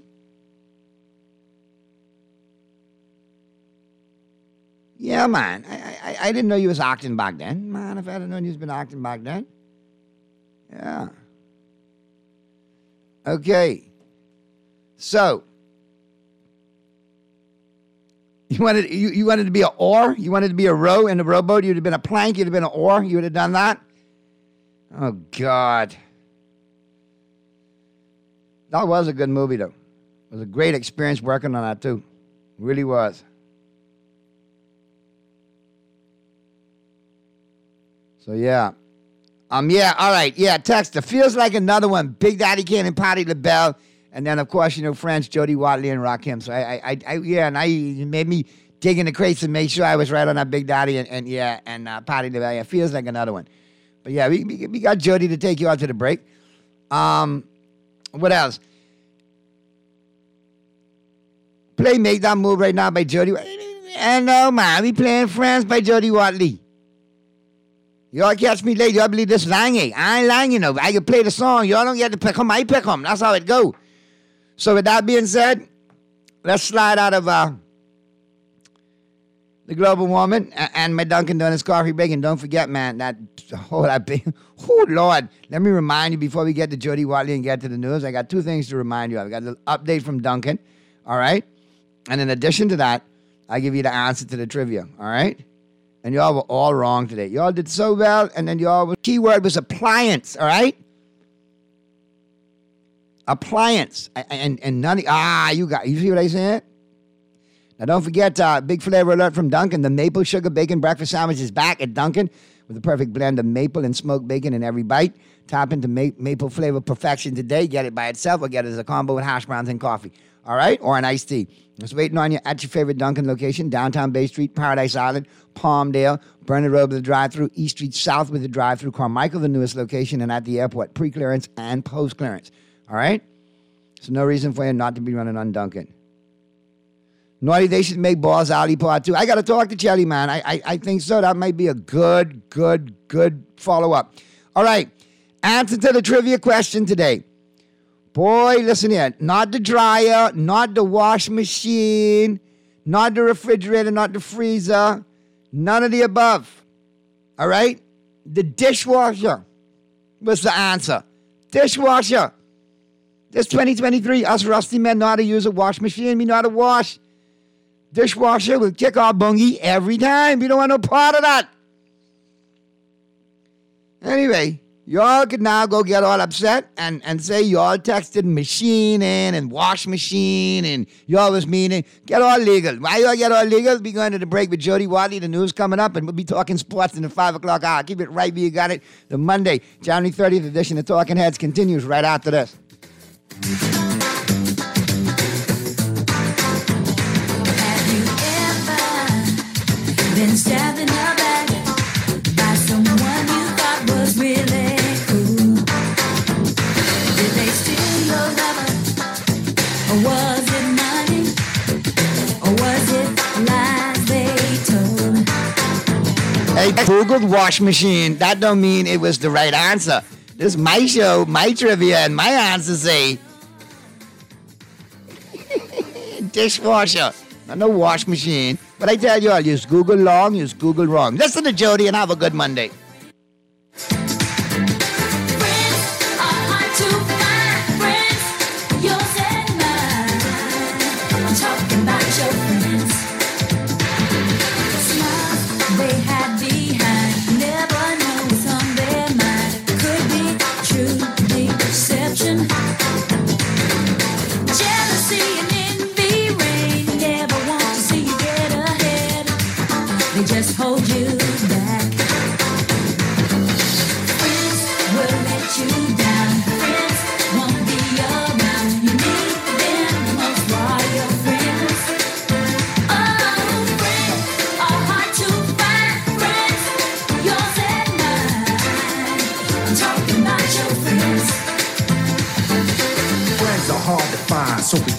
Yeah, man. I didn't know you was acting back then. Man, if I had known you was been acting back then. Yeah. Okay. So, you wanted to be an oar? You wanted to be a row in a rowboat? You'd have been a plank? You'd have been an oar? You would have done that? Oh, God. That was a good movie, though. It was a great experience working on that, too. It really was. So, yeah. Yeah, all right. Yeah, text. It feels like another one. Big Daddy Kane and Patti LaBelle. And then, of course, friends Jody Watley and Rakim. So, you made me dig in the crates and make sure I was right on that Big Daddy and Patti LaBelle. Yeah, it feels like another one. But, yeah, we got Jody to take you out to the break. What else? Play Make That Move right now by Jody. And no, man, we playing Friends by Jody Watley. Y'all catch me late. Y'all believe this lying. I ain't lying, I can play the song. Y'all don't get to pick them. I pick them. That's how it go. So with that being said, let's slide out of the global warming and my Dunkin' Donuts coffee break. And don't forget, man, oh, Lord. Let me remind you before we get to Jody Watley and get to the news. I got two things to remind you of. I got a little update from Dunkin', all right? And in addition to that, I give you the answer to the trivia, all right? And y'all were all wrong today. Y'all did so well, and then keyword was appliance, all right? Appliance. And none of, you see what I said? Now don't forget, big flavor alert from Dunkin'. The maple sugar bacon breakfast sandwich is back at Dunkin' with the perfect blend of maple and smoked bacon in every bite. Tap into maple flavor perfection today. Get it by itself or get it as a combo with hash browns and coffee. All right? Or an iced tea. It's waiting on you at your favorite Dunkin' location, downtown Bay Street, Paradise Island, Palmdale, Burner Road with the drive-thru, East Street South with the drive-thru, Carmichael, the newest location, and at the airport, pre-clearance and post-clearance. All right? So no reason for you not to be running on Dunkin'. Naughty, they should make Balls Alley Part 2. I got to talk to Chelly, man. I think so. That might be a good follow-up. All right. Answer to the trivia question today. Boy, listen here. Not the dryer, not the wash machine, not the refrigerator, not the freezer. None of the above. All right? The dishwasher was the answer. Dishwasher. This 2023, us rusty men know how to use a wash machine. We know how to wash. Dishwasher will kick our bungie every time. We don't want no part of that. Anyway, y'all can now go get all upset and say y'all texted machine in and wash machine and y'all was meaning. Get all legal. Why y'all get all legal? We're going to the break with Jody Watley. The news coming up, and we'll be talking sports in the 5 o'clock hour. Keep it right where you got it. The Monday, January 30th edition of Talking Heads continues right after this. Been stabbed in the back by someone you thought was really cool. Did they steal your lover? Or was it money? Or was it lies they told? Hey, Googled wash machine. That don't mean it was the right answer. This is my show, my trivia, and my answers say dishwasher. Not no wash machine. But I tell you all, use Google long, use Google wrong. Listen to Jody and have a good Monday. Just hold you back.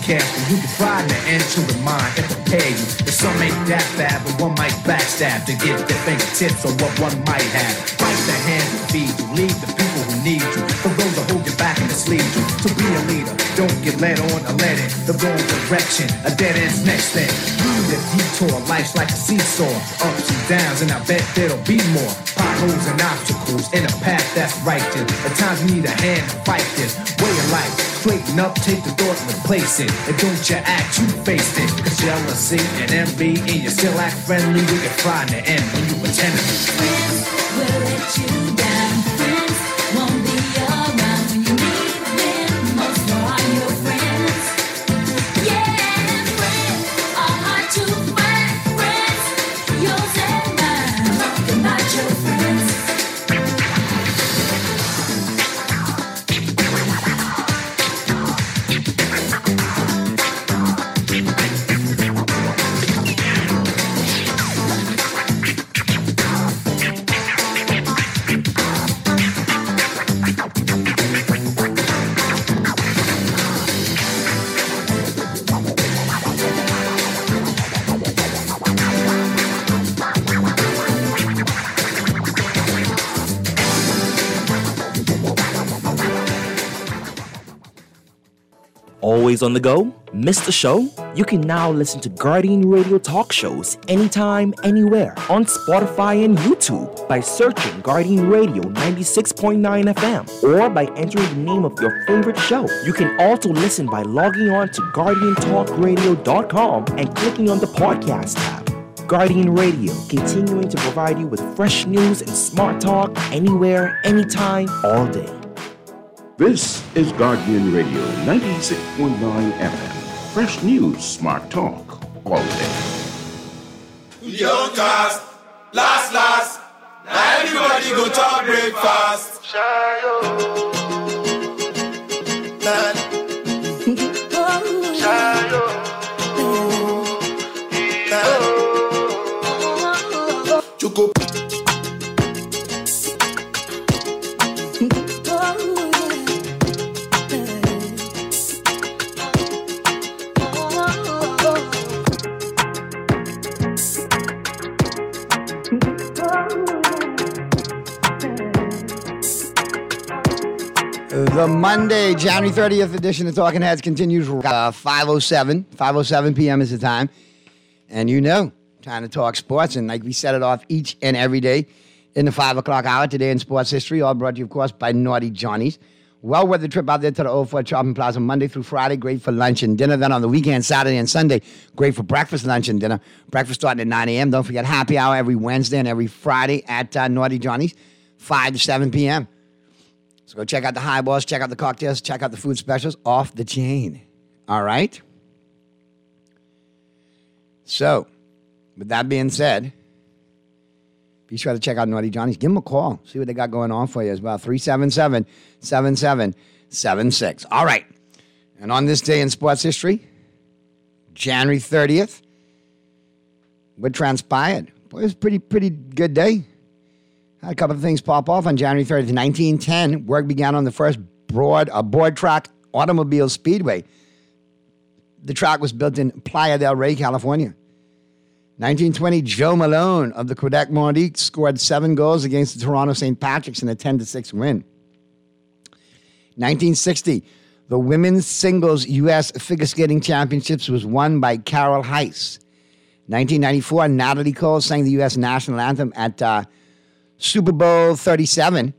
cash, and you can find the end to remind and prepare you. If some ain't that bad, but one might backstab to get their fingertips on what one might have. Bite the hand that feeds you, lead the people who need you, for those that hold you back and mislead you. To be a leader, don't get led on or led in the wrong direction. A dead end's next thing. Through the detour, life's like a seesaw, ups and downs, and I bet there'll be more potholes and obstacles in a path that's righteous. At times we need a hand to fight this way of life. Straighten up, take the thought and replace it. And don't you act, you face it. Cause jealousy and envy, and you still act friendly, we can find the end when you pretend to be. Friends will let you down. Friends won't be around when you need them most. For all your friends, yeah, friends are hard to find. Friends, yours and mine. Talking about your friends. Always on the go? Missed the show? You can now listen to Guardian Radio talk shows anytime, anywhere on Spotify and YouTube by searching Guardian Radio 96.9 FM or by entering the name of your favorite show. You can also listen by logging on to GuardianTalkRadio.com and clicking on the podcast tab. Guardian Radio, continuing to provide you with fresh news and smart talk anywhere, anytime, all day. This is Guardian Radio 96.9 FM. Fresh news, smart talk, all day. Young cast, last. Now everybody go to breakfast. Choco. The Monday, January 30th edition of Talking Heads continues 5:07 p.m. is the time. And you know, time to talk sports. And like we set it off each and every day in the 5 o'clock hour today in sports history, all brought to you, of course, by Naughty Johnny's. Well worth the trip out there to the Old Fort Shopping Plaza Monday through Friday. Great for lunch and dinner. Then on the weekend, Saturday and Sunday, great for breakfast, lunch, and dinner. Breakfast starting at 9 a.m. Don't forget happy hour every Wednesday and every Friday at Naughty Johnny's, 5 to 7 p.m. So go check out the highballs, check out the cocktails, check out the food specials off the chain. All right? So, with that being said, be sure to check out Naughty Johnny's. Give them a call. See what they got going on for you as well. 377-7776. All right. And on this day in sports history, January 30th, what transpired? Boy, it was a pretty good day. Had a couple of things pop off on January 30th. 1910, work began on the first board track automobile speedway. The track was built in Playa del Rey, California. 1920, Joe Malone of the Quebec Nordiques scored 7 goals against the Toronto St. Patrick's in a 10-6 win. 1960, the women's singles U.S. figure skating championships was won by Carol Heiss. 1994, Natalie Cole sang the U.S. national anthem at Super Bowl 27.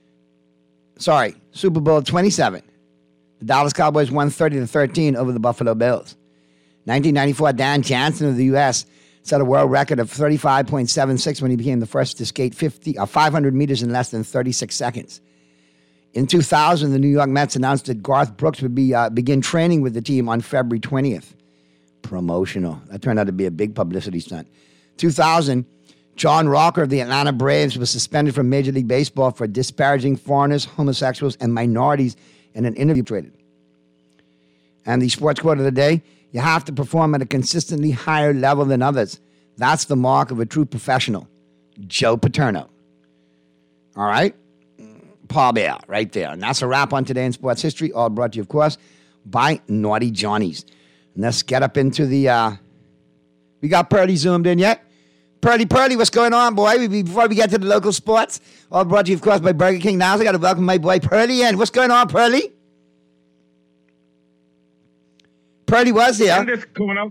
Super Bowl 27. The Dallas Cowboys won 30-13 over the Buffalo Bills. 1994, Dan Jansen of the U.S. set a world record of 35.76 when he became the first to skate 500 meters in less than 36 seconds. In 2000, the New York Mets announced that Garth Brooks would begin training with the team on February 20th. Promotional. That turned out to be a big publicity stunt. 2000, John Rocker of the Atlanta Braves was suspended from Major League Baseball for disparaging foreigners, homosexuals, and minorities in an interview traded. And the sports quote of the day, you have to perform at a consistently higher level than others. That's the mark of a true professional. Joe Paterno. All right? Paul Bear, right there. And that's a wrap on today in sports history, all brought to you, of course, by Naughty Johnnies. And let's get up into the, we got Pearly zoomed in yet? Pearly, what's going on, boy? Before we get to the local sports, all brought to you, of course, by Burger King. Now I got to welcome my boy Pearly in. What's going on, Pearly? Pearly was here. In this corner.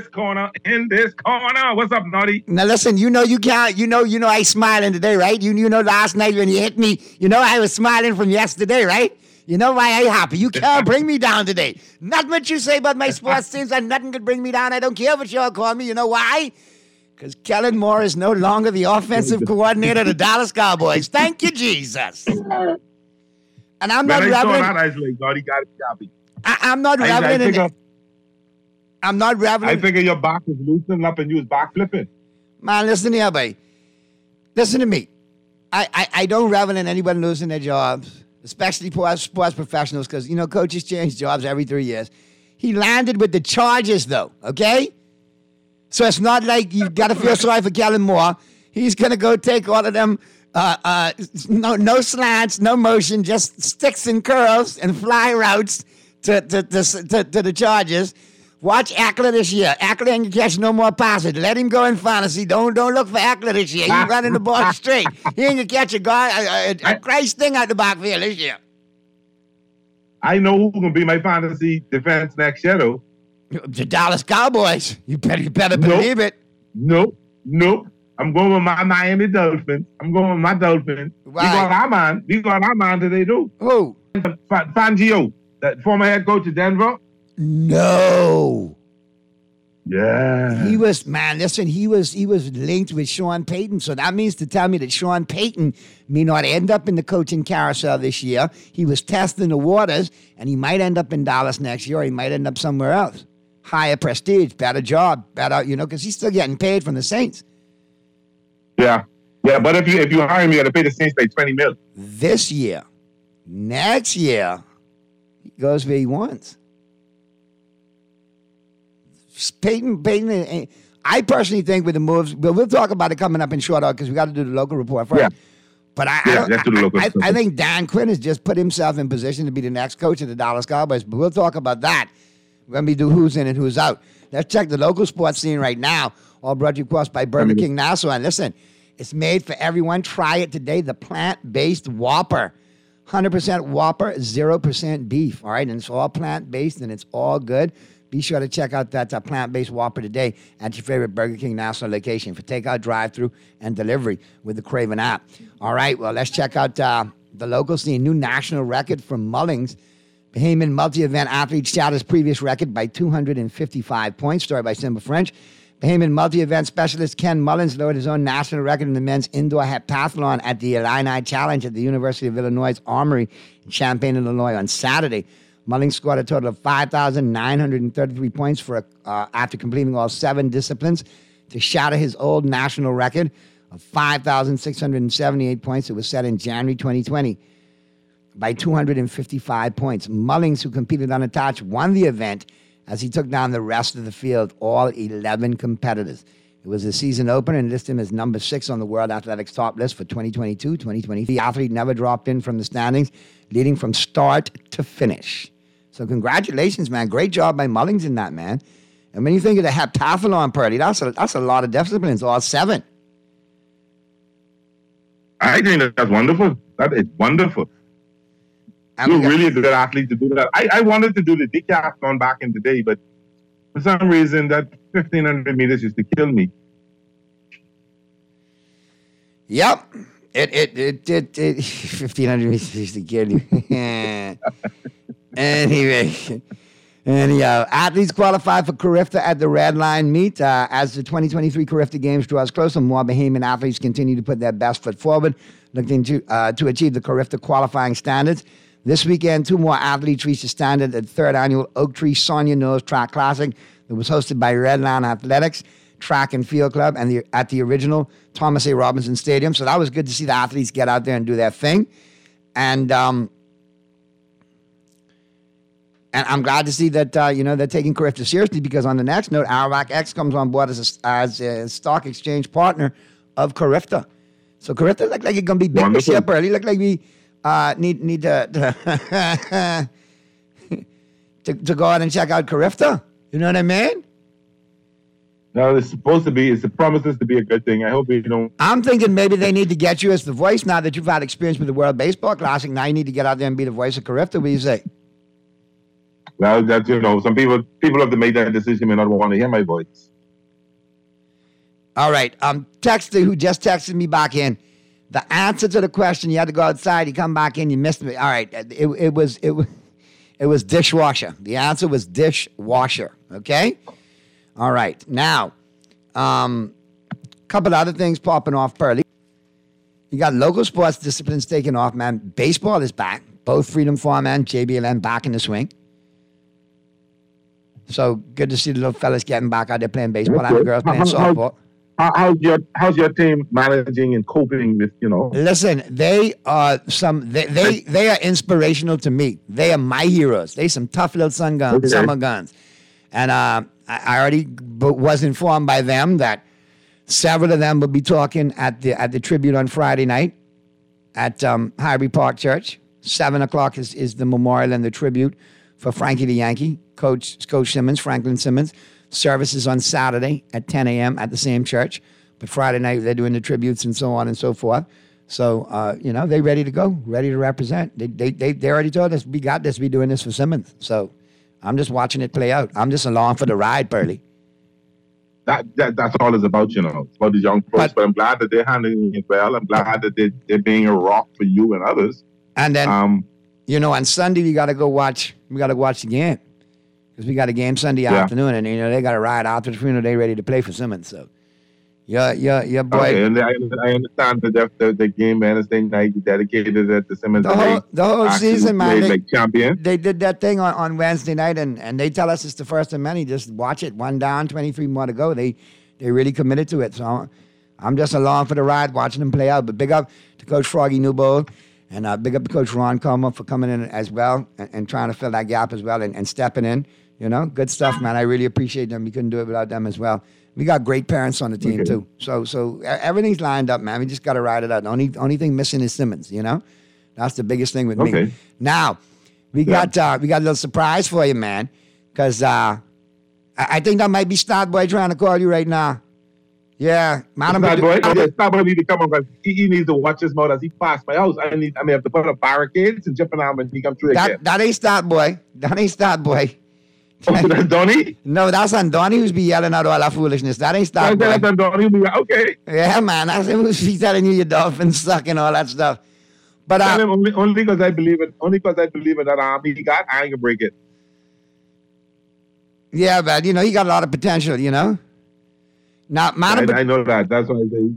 What's up, Naughty? Now listen, you can't, I smiling today, right? You know last night when you hit me, I was smiling from yesterday, right? You know why I happy. You can't bring me down today. Not much you say about my sports teams, and nothing could bring me down. I don't care what y'all call me. You know why? Because Kellen Moore is no longer the offensive coordinator of the Dallas Cowboys. Thank you, Jesus. And I'm not reveling. I'm not reveling. I'm not reveling. I figure your back was loosening up and you was back flipping. Man, listen here, buddy. Listen to me. I don't revel in anyone losing their jobs, especially sports professionals, because, coaches change jobs every 3 years. He landed with the Chargers, though, okay? So it's not like you've got to feel sorry for Kellen Moore. He's going to go take all of them, no slants, no motion, just sticks and curls and fly routes to the Chargers. Watch Eckler this year. Eckler ain't going to catch no more passes. Let him go in fantasy. Don't look for Eckler this year. He's running the ball straight. He ain't going to catch a Christ thing out the backfield this year. I know who's going to be my fantasy defense next year, though. The Dallas Cowboys. You better believe it. Nope. I'm going with my Miami Dolphins. We got our man today, too. Who? Fangio, that former head coach of Denver. No. Yeah. He was linked with Sean Payton. So that means to tell me that Sean Payton may not end up in the coaching carousel this year. He was testing the waters, and he might end up in Dallas next year, or he might end up somewhere else. Higher prestige, better job, because he's still getting paid from the Saints. Yeah. Yeah, but if you hire me, you got to pay the Saints like $20 million. This year. Next year, he goes where he wants. Peyton, I personally think with the moves, but we'll talk about it coming up in short order because we got to do the local report first. Yeah. But I think Dan Quinn has just put himself in position to be the next coach of the Dallas Cowboys. But we'll talk about that when we do who's in and who's out. Let's check the local sports scene right now. All brought to you, of course, by Burger King Nassau. And listen, it's made for everyone. Try it today. The plant-based Whopper. 100% Whopper, 0% beef. All right, and it's all plant-based and it's all good. Be sure to check out that plant-based Whopper today at your favorite Burger King Nassau location for takeout, drive-through, and delivery with the Craven app. All right, well, let's check out the local scene. New national record from Mullings. Bahamian multi-event athlete shatters previous record by 255 points. Story by Simba French. Bahamian multi-event specialist Ken Mullins lowered his own national record in the men's indoor heptathlon at the Illini Challenge at the University of Illinois Armory in Champaign, Illinois on Saturday. Mullings scored a total of 5,933 points after completing all 7 disciplines to shatter his old national record of 5,678 points. It was set in January 2020 by 255 points. Mullings, who competed unattached, won the event as he took down the rest of the field, all 11 competitors. It was a season opener and listed him as number 6 on the World Athletics top list for 2022-2023. The athlete never dropped in from the standings, leading from start to finish. So congratulations, man. Great job by Mullings in that, man. And when you think of the heptathlon, Purdy, that's a lot of disciplines, all 7. I think that's wonderful. That is wonderful. You're really a good athlete to do that. I wanted to do the decathlon back in the day, but for some reason that 1,500 meters used to kill me. Yep. It 1,500 meters used to kill you. Anyway, anyhow, athletes qualified for Carifta at the Red Line meet. As the 2023 Carifta Games draws closer, more Bahamian athletes continue to put their best foot forward, looking to achieve the Carifta qualifying standards. This weekend, 2 more athletes reached the standard at the 3rd annual Oak Tree Sonia Knowles Track Classic that was hosted by Red Line Athletics, Track and Field Club, and at the original Thomas A. Robinson Stadium. So that was good to see the athletes get out there and do their thing. And I'm glad to see that, they're taking Carifta seriously, because on the next note, Arawac X comes on board as a stock exchange partner of Carifta. So Carifta look like it's going to be big this year, early. Look like we need to to go out and check out Carifta. You know what I mean? No, it's promises to be a good thing. I hope you don't. I'm thinking maybe they need to get you as the voice now that you've had experience with the World Baseball Classic. Now you need to get out there and be the voice of Carifta. What do you say? Well, that's, some people have to make that decision may not want to hear my voice. All right. Texter who just texted me back in. The answer to the question, you had to go outside, you come back in, you missed me. All right. It was dishwasher. The answer was dishwasher. Okay? All right. Now, a couple other things popping off, Pearly. You got local sports disciplines taking off, man. Baseball is back. Both Freedom Farm and JBLN back in the swing. So good to see the little fellas getting back out there playing baseball and the girls playing softball. How's your team managing and coping with, Listen, they are they are inspirational to me. They are my heroes. They some tough little summer guns. And I already was informed by them that several of them will be talking at the tribute on Friday night at Highbury Park Church. 7:00 is the memorial and the tribute for Frankie the Yankee, Coach Simmons, Franklin Simmons. Services on Saturday at 10 a.m. at the same church. But Friday night, they're doing the tributes and so on and so forth. So, they're ready to go, ready to represent. They already told us, we got this, we doing this for Simmons. So I'm just watching it play out. I'm just along for the ride, Pearly. That's all it's about, It's about the young folks. But I'm glad that they're handling it well. I'm glad that they're being a rock for you and others. And then, on Sunday, we got to watch the game. Because we got a game Sunday afternoon, and they got to ride out to the Freno. They ready to play for Simmons. So, your boy. Okay, and I understand that the game Wednesday night dedicated it to Simmons. The whole season, man. Like champion. They did that thing on Wednesday night, and they tell us it's the first of many. Just watch it. 1 down, 23 more to go. They really committed to it. So I'm just along for the ride, watching them play out. But big up to Coach Froggy Newbold. And big up to Coach Ron Comer for coming in as well and trying to fill that gap as well and stepping in. Good stuff, man. I really appreciate them. We couldn't do it without them as well. We got great parents on the team, too. So everything's lined up, man. We just got to ride it out. The only thing missing is Simmons, That's the biggest thing with me. Now, we got a little surprise for you, man, because I think that might be Starboy trying to call you right now. Yeah, Starboy need to come on, because he needs to watch his mouth as he passed my house. I may have to put up barricades and jumping out when he comes through again. That ain't Starboy. That ain't Starboy. Oh, that's Donnie? No, that's on Donnie who's be yelling out all that foolishness. That ain't Starboy. That's on Donnie. Okay. Yeah, man. That's him who's telling you your dolphins suck and all that stuff. But only because I believe it. Only because I believe in that arm he got, I ain't gonna break it. Yeah, but he got a lot of potential. Now, I know that. That's what I say.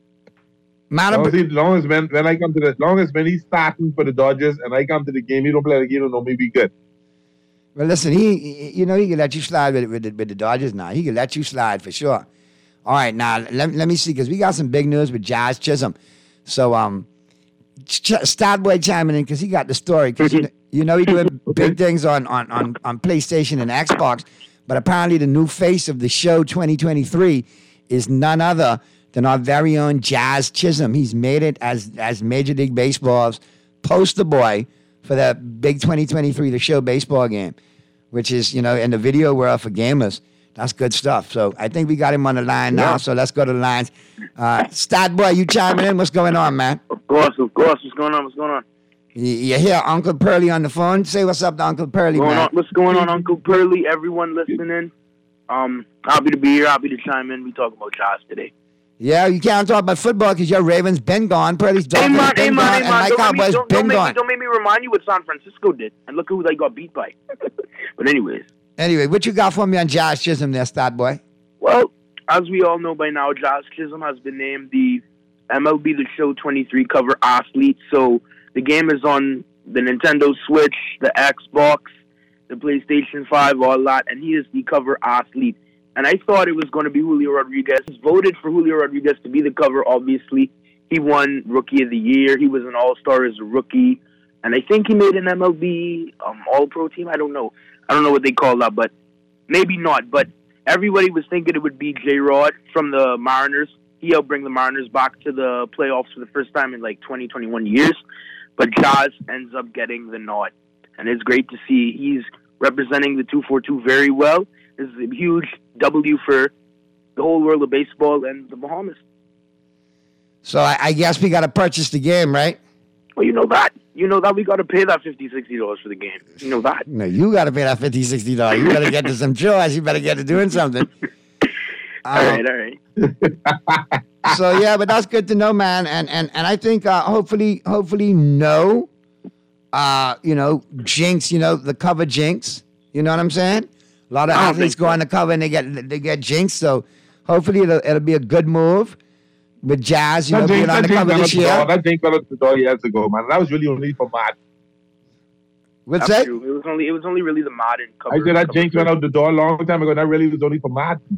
Long as when he's starting for the Dodgers and I come to the game, he don't play the game, don't know me be good. Well, listen, he can let you slide with the Dodgers now. He can let you slide for sure. All right, now let me see, because we got some big news with Jazz Chisholm. So, Starboy chiming in because he got the story. Because he doing big things on PlayStation and Xbox. But apparently, the new face of the show 2023 is none other than our very own Jazz Chisholm. He's made it as Major League Baseball's poster boy for the big 2023 The Show baseball game, which is, in the video world for gamers. That's good stuff. So I think we got him on the line now, so let's go to the lines. Starboy, you chiming in? What's going on, man? Of course. What's going on? You hear Uncle Pearly on the phone? Say what's up to Uncle Pearly, man. What's going on, Uncle Pearly? Everyone listening. Happy to be here. Happy to chime in. We talk about Jazz today. Yeah, you can't talk about football because your Ravens been gone. Pearly's Dolphins been gone, and my Cowboys been gone. Don't make me remind you what San Francisco did, and look who they got beat by. But Anyway, what you got for me on Jazz Chisholm there, Starboy? Well, as we all know by now, Jazz Chisholm has been named the MLB The Show 23 cover athlete. So the game is on the Nintendo Switch, the Xbox, the PlayStation 5, all that, and he is the cover athlete. And I thought it was going to be Julio Rodriguez. Voted for Julio Rodriguez to be the cover, obviously. He won Rookie of the Year. He was an All-Star as a rookie. And I think he made an MLB All-Pro team. I don't know what they call that, but maybe not. But everybody was thinking it would be J-Rod from the Mariners. He helped bring the Mariners back to the playoffs for the first time in 20, 21 years. But Jazz ends up getting the nod. And it's great to see. He's representing the 242 very well. This is a huge W for the whole world of baseball and the Bahamas. So I guess we got to purchase the game, right? Well, you know that. You know that we got to pay that $50, $60 for the game. You know that. No, you got to pay that $50, $60. You better get to some chores. You better get to doing something. All right. So, yeah, but that's good to know, man. And I think hopefully no, jinx, the cover jinx. You know what I'm saying? A lot of athletes go on the cover and they get jinxed. So hopefully it'll be a good move with Jazz, being on the cover this year. That jinx went out the door years ago, man. That was really only for Madden. What's that? It was only really the Madden cover. I said that jinx went out the door a long time ago. That really was only for Madden.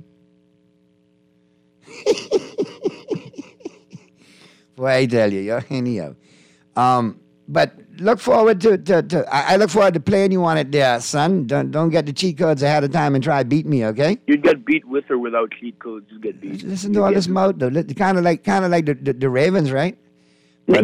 Boy, I tell you, you're anyhow. But look forward to I look forward to playing you on it there, son. Don't get the cheat codes ahead of time and try to beat me, okay? You'd get beat with or without cheat codes. You get beat. Listen to all this mouth, though. Kind of like the Ravens, right? But,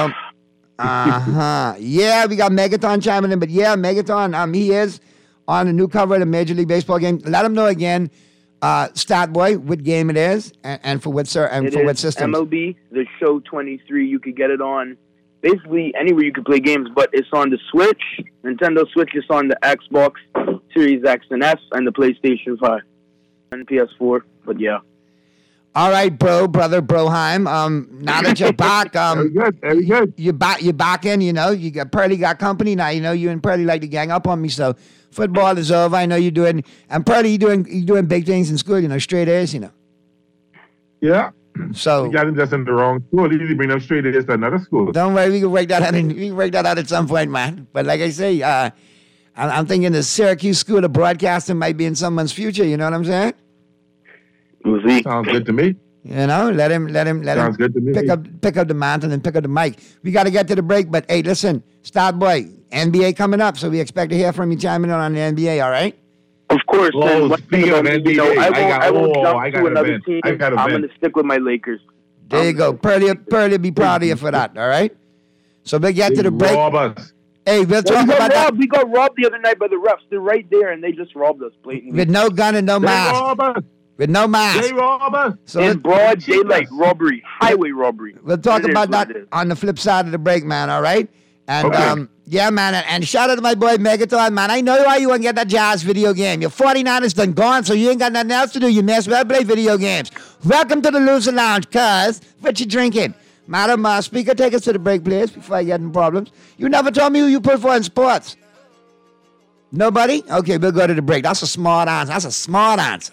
yeah, we got Megaton chiming in, but yeah, Megaton, he is on the new cover of the Major League Baseball game. Let him know again, Stat Boy, what game it is and for what what system. MLB The Show 23. You could get it on basically anywhere you can play games, but it's on the Switch, Nintendo Switch. It's on the Xbox Series X and S and the PlayStation 5 and PS4. But yeah. All right, brother Broheim. Now that you're back, very good. You're back in. You got Pearly got company now. You and Pearly like to gang up on me. So football is over. I know you're doing, and Pearly, you doing big things in school. Straight A's. Yeah. So you got him just in the wrong school. You need to bring them straight A's to another school. Don't worry, we can work that out. We can work that out at some point, man. But like I say, I'm thinking the Syracuse School of Broadcasting might be in someone's future. You know what I'm saying? Sounds good to me. Let him Sounds good to me. pick up the mantle and pick up the mic. We got to get to the break, but hey, listen, Stat Boy, NBA coming up, so we expect to hear from you chiming in on the NBA. All right? Of course. Speaking of NBA, I won't jump to another team. I'm going to stick with my Lakers. There you go. Pearly be proud of you for that. All right? So we'll get to the break. Hey, we'll talk about that. We got robbed the other night by the refs. They're right there, and they just robbed us blatantly. With no gun and no mask. With no mask. They rob us. So in broad daylight robbery, highway robbery. We'll talk about that on the flip side of the break, man, all right? And, yeah, man, and shout out to my boy Megaton, man. I know why you want to get that Jazz video game. Your 49ers done gone, so you ain't got nothing else to do. You may as well play video games. Welcome to the Loser Lounge, cuz. What you drinking? Madam Speaker, take us to the break, please, before I get in problems. You never told me who you put for in sports. Nobody? Okay, we'll go to the break. That's a smart answer.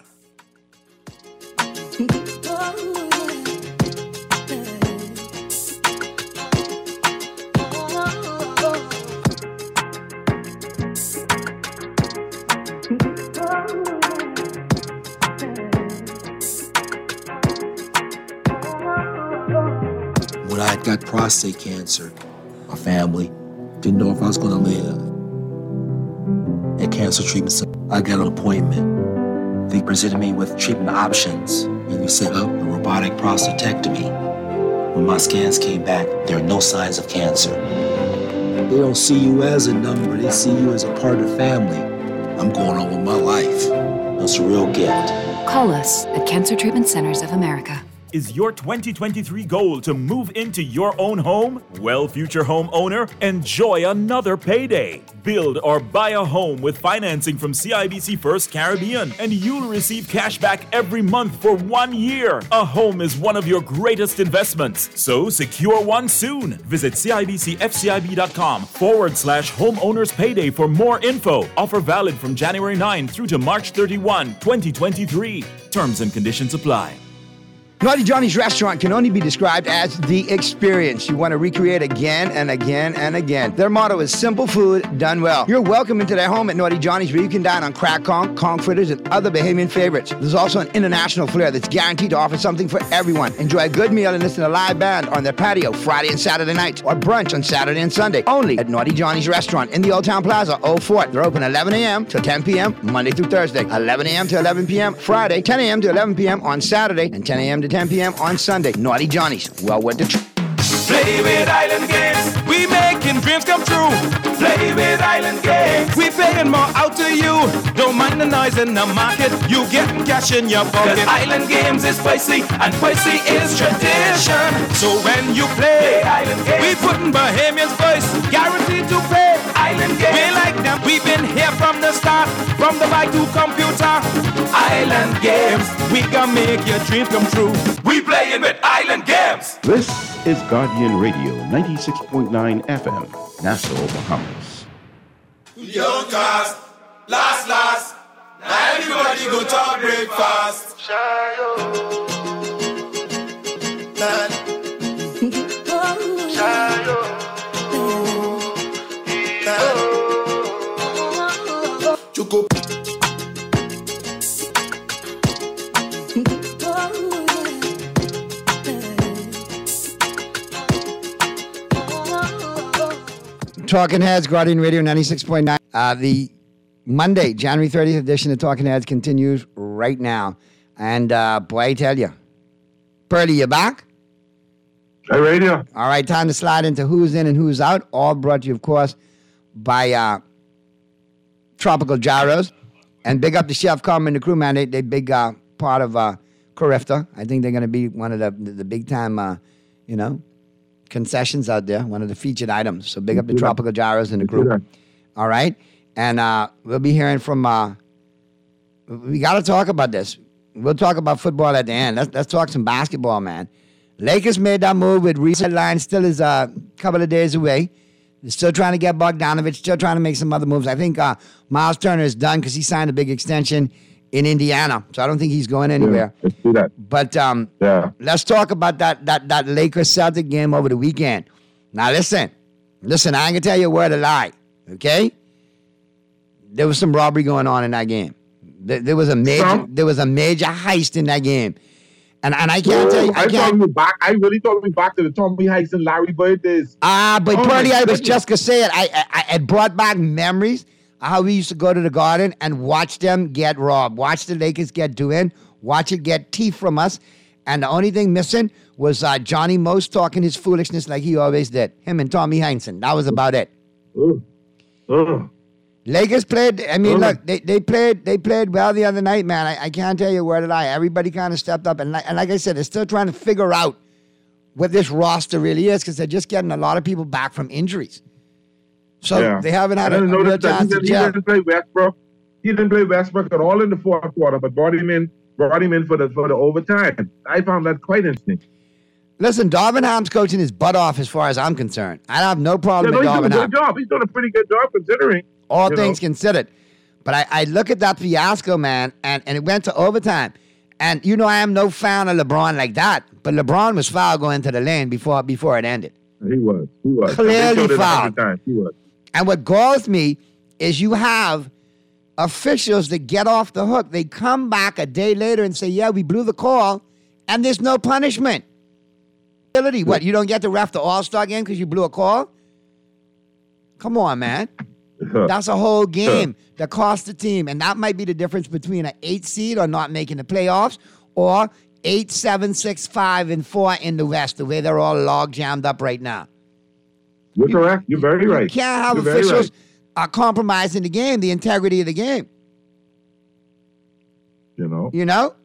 When I got prostate cancer, my family didn't know if I was going to live. At Cancer Treatment Center, I got an appointment. They presented me with treatment options, and we set up a robotic prostatectomy. When my scans came back, there are no signs of cancer. They don't see you as a number, they see you as a part of the family. I'm going on with my life. That's a real gift. Call us at Cancer Treatment Centers of America. Is your 2023 goal to move into your own home? Well, future homeowner, enjoy another payday. Build or buy a home with financing from CIBC First Caribbean, and you'll receive cash back every month for 1 year. A home is one of your greatest investments, so secure one soon. Visit CIBCFCIB.com/homeowners payday for more info. Offer valid from January 9 through to March 31, 2023. Terms and conditions apply. Naughty Johnny's restaurant can only be described as the experience you want to recreate again and again and again. Their motto is simple food done well. You're welcome into their home at Naughty Johnny's, where you can dine on crack conch fritters, and other Bahamian favorites. There's also an international flair that's guaranteed to offer something for everyone. Enjoy a good meal and listen to a live band on their patio Friday and Saturday nights, or brunch on Saturday and Sunday, only at Naughty Johnny's restaurant in the Old Town Plaza, Old Fort. They're open 11 a.m. to 10 p.m. Monday through Thursday, 11 a.m. to 11 p.m. Friday, 10 a.m. to 11 p.m. on Saturday, and 10 a.m. to 10 p.m. on Sunday. Naughty Johnny's, well worth the trip. Play with island games, we making dreams come true. Play with Island Games. We paying more out to you. Don't mind the noise in the market. You getting cash in your pocket. 'Cause Island Games is spicy and spicy is tradition. So when you play Island Games, we putting Bahamians first, guaranteed to pay. Island Games, we like them. We've been here from the start, from the bike to computer. Island Games, we gonna make your dreams come true. We playing with Island Games. This is Guardian Radio 96.9 FM, Nassau, Bahamas. Young cast, last. Now everybody go to breakfast. Choco. Talking Heads, Guardian Radio 96.9. The Monday, January 30th edition of Talking Heads continues right now. And boy, I tell you, Pearly, you back? Hey, radio. All right, time to slide into who's in and who's out. All brought to you, of course, by Tropical Gyros. And big up to Chef Carmen and the crew, man. They big part of Carifta. I think they're going to be one of the big time, concessions out there, one of the featured items. So big up to Tropical Gyros and the crew. All right? And we'll be hearing from, we got to talk about this. We'll talk about football at the end. Let's talk some basketball, man. Lakers made that move with reset line, still is a couple of days away. They're still trying to get Bogdanovich, still trying to make some other moves. I think Miles Turner is done because he signed a big extension in Indiana. So I don't think he's going anywhere. Yeah, let's do that. But let's talk about that Lakers-Celtic game over the weekend. Now listen, I ain't gonna tell you a word of lie, okay? There was some robbery going on in that game. There was a major heist in that game. And I can't tell you. I really thought we back to the Tommy Heights and Larry Bird days. But Purdy, I was just going to say it. It brought back memories of how we used to go to the Garden and watch them get robbed. Watch the Lakers get doing. Watch it get teeth from us. And the only thing missing was Johnny Most talking his foolishness like he always did. Him and Tommy Heinsohn. That was about it. Lakers played, look, they played well the other night, man. I can't tell you a word of lie. Everybody kind of stepped up. And like I said, they're still trying to figure out what this roster really is because they're just getting a lot of people back from injuries. So they haven't had a real chance to gel. He didn't play Westbrook. He didn't play Westbrook at all in the fourth quarter, but brought him in for the overtime. I found that quite interesting. Listen, Darvin Ham's coaching his butt off as far as I'm concerned. I have no problem with Darvin Ham. He's doing a pretty good job considering. All things considered. But I look at that fiasco, man, and it went to overtime. And, I am no fan of LeBron like that. But LeBron was fouled going to the lane before it ended. He was. Clearly fouled. He was. And what galls me is you have officials that get off the hook. They come back a day later and say, yeah, we blew the call, and there's no punishment. What, you don't get to ref the All-Star game because you blew a call? Come on, man. That's a whole game that cost the team. And that might be the difference between an 8 seed or not making the playoffs or 8, 7, 6, 5, and 4 in the West, the way they're all log jammed up right now. You're correct. You're very right. You can't have officials compromising the game, the integrity of the game. You know?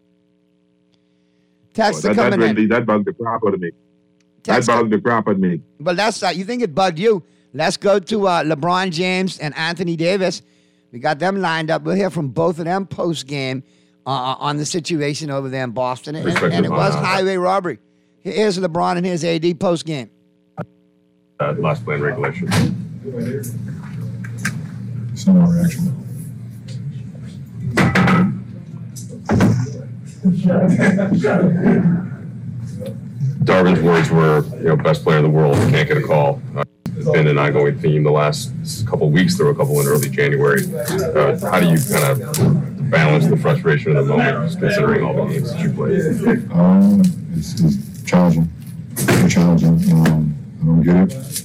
Text coming in. That bugged the crap out of me. That bugged the crap out of me. But that's you think it bugged you. Let's go to LeBron James and Anthony Davis. We got them lined up. We'll hear from both of them post-game on the situation over there in Boston. And it was highway robbery. Here's LeBron and here's AD post-game. Last play in regulation. So no reaction. Darvin's words were, best player in the world, can't get a call. It's been an ongoing theme the last couple of weeks. There were a couple in early January. How do you kind of balance the frustration of the moment, considering all the games that you played? It's challenging. Very challenging. I don't get it.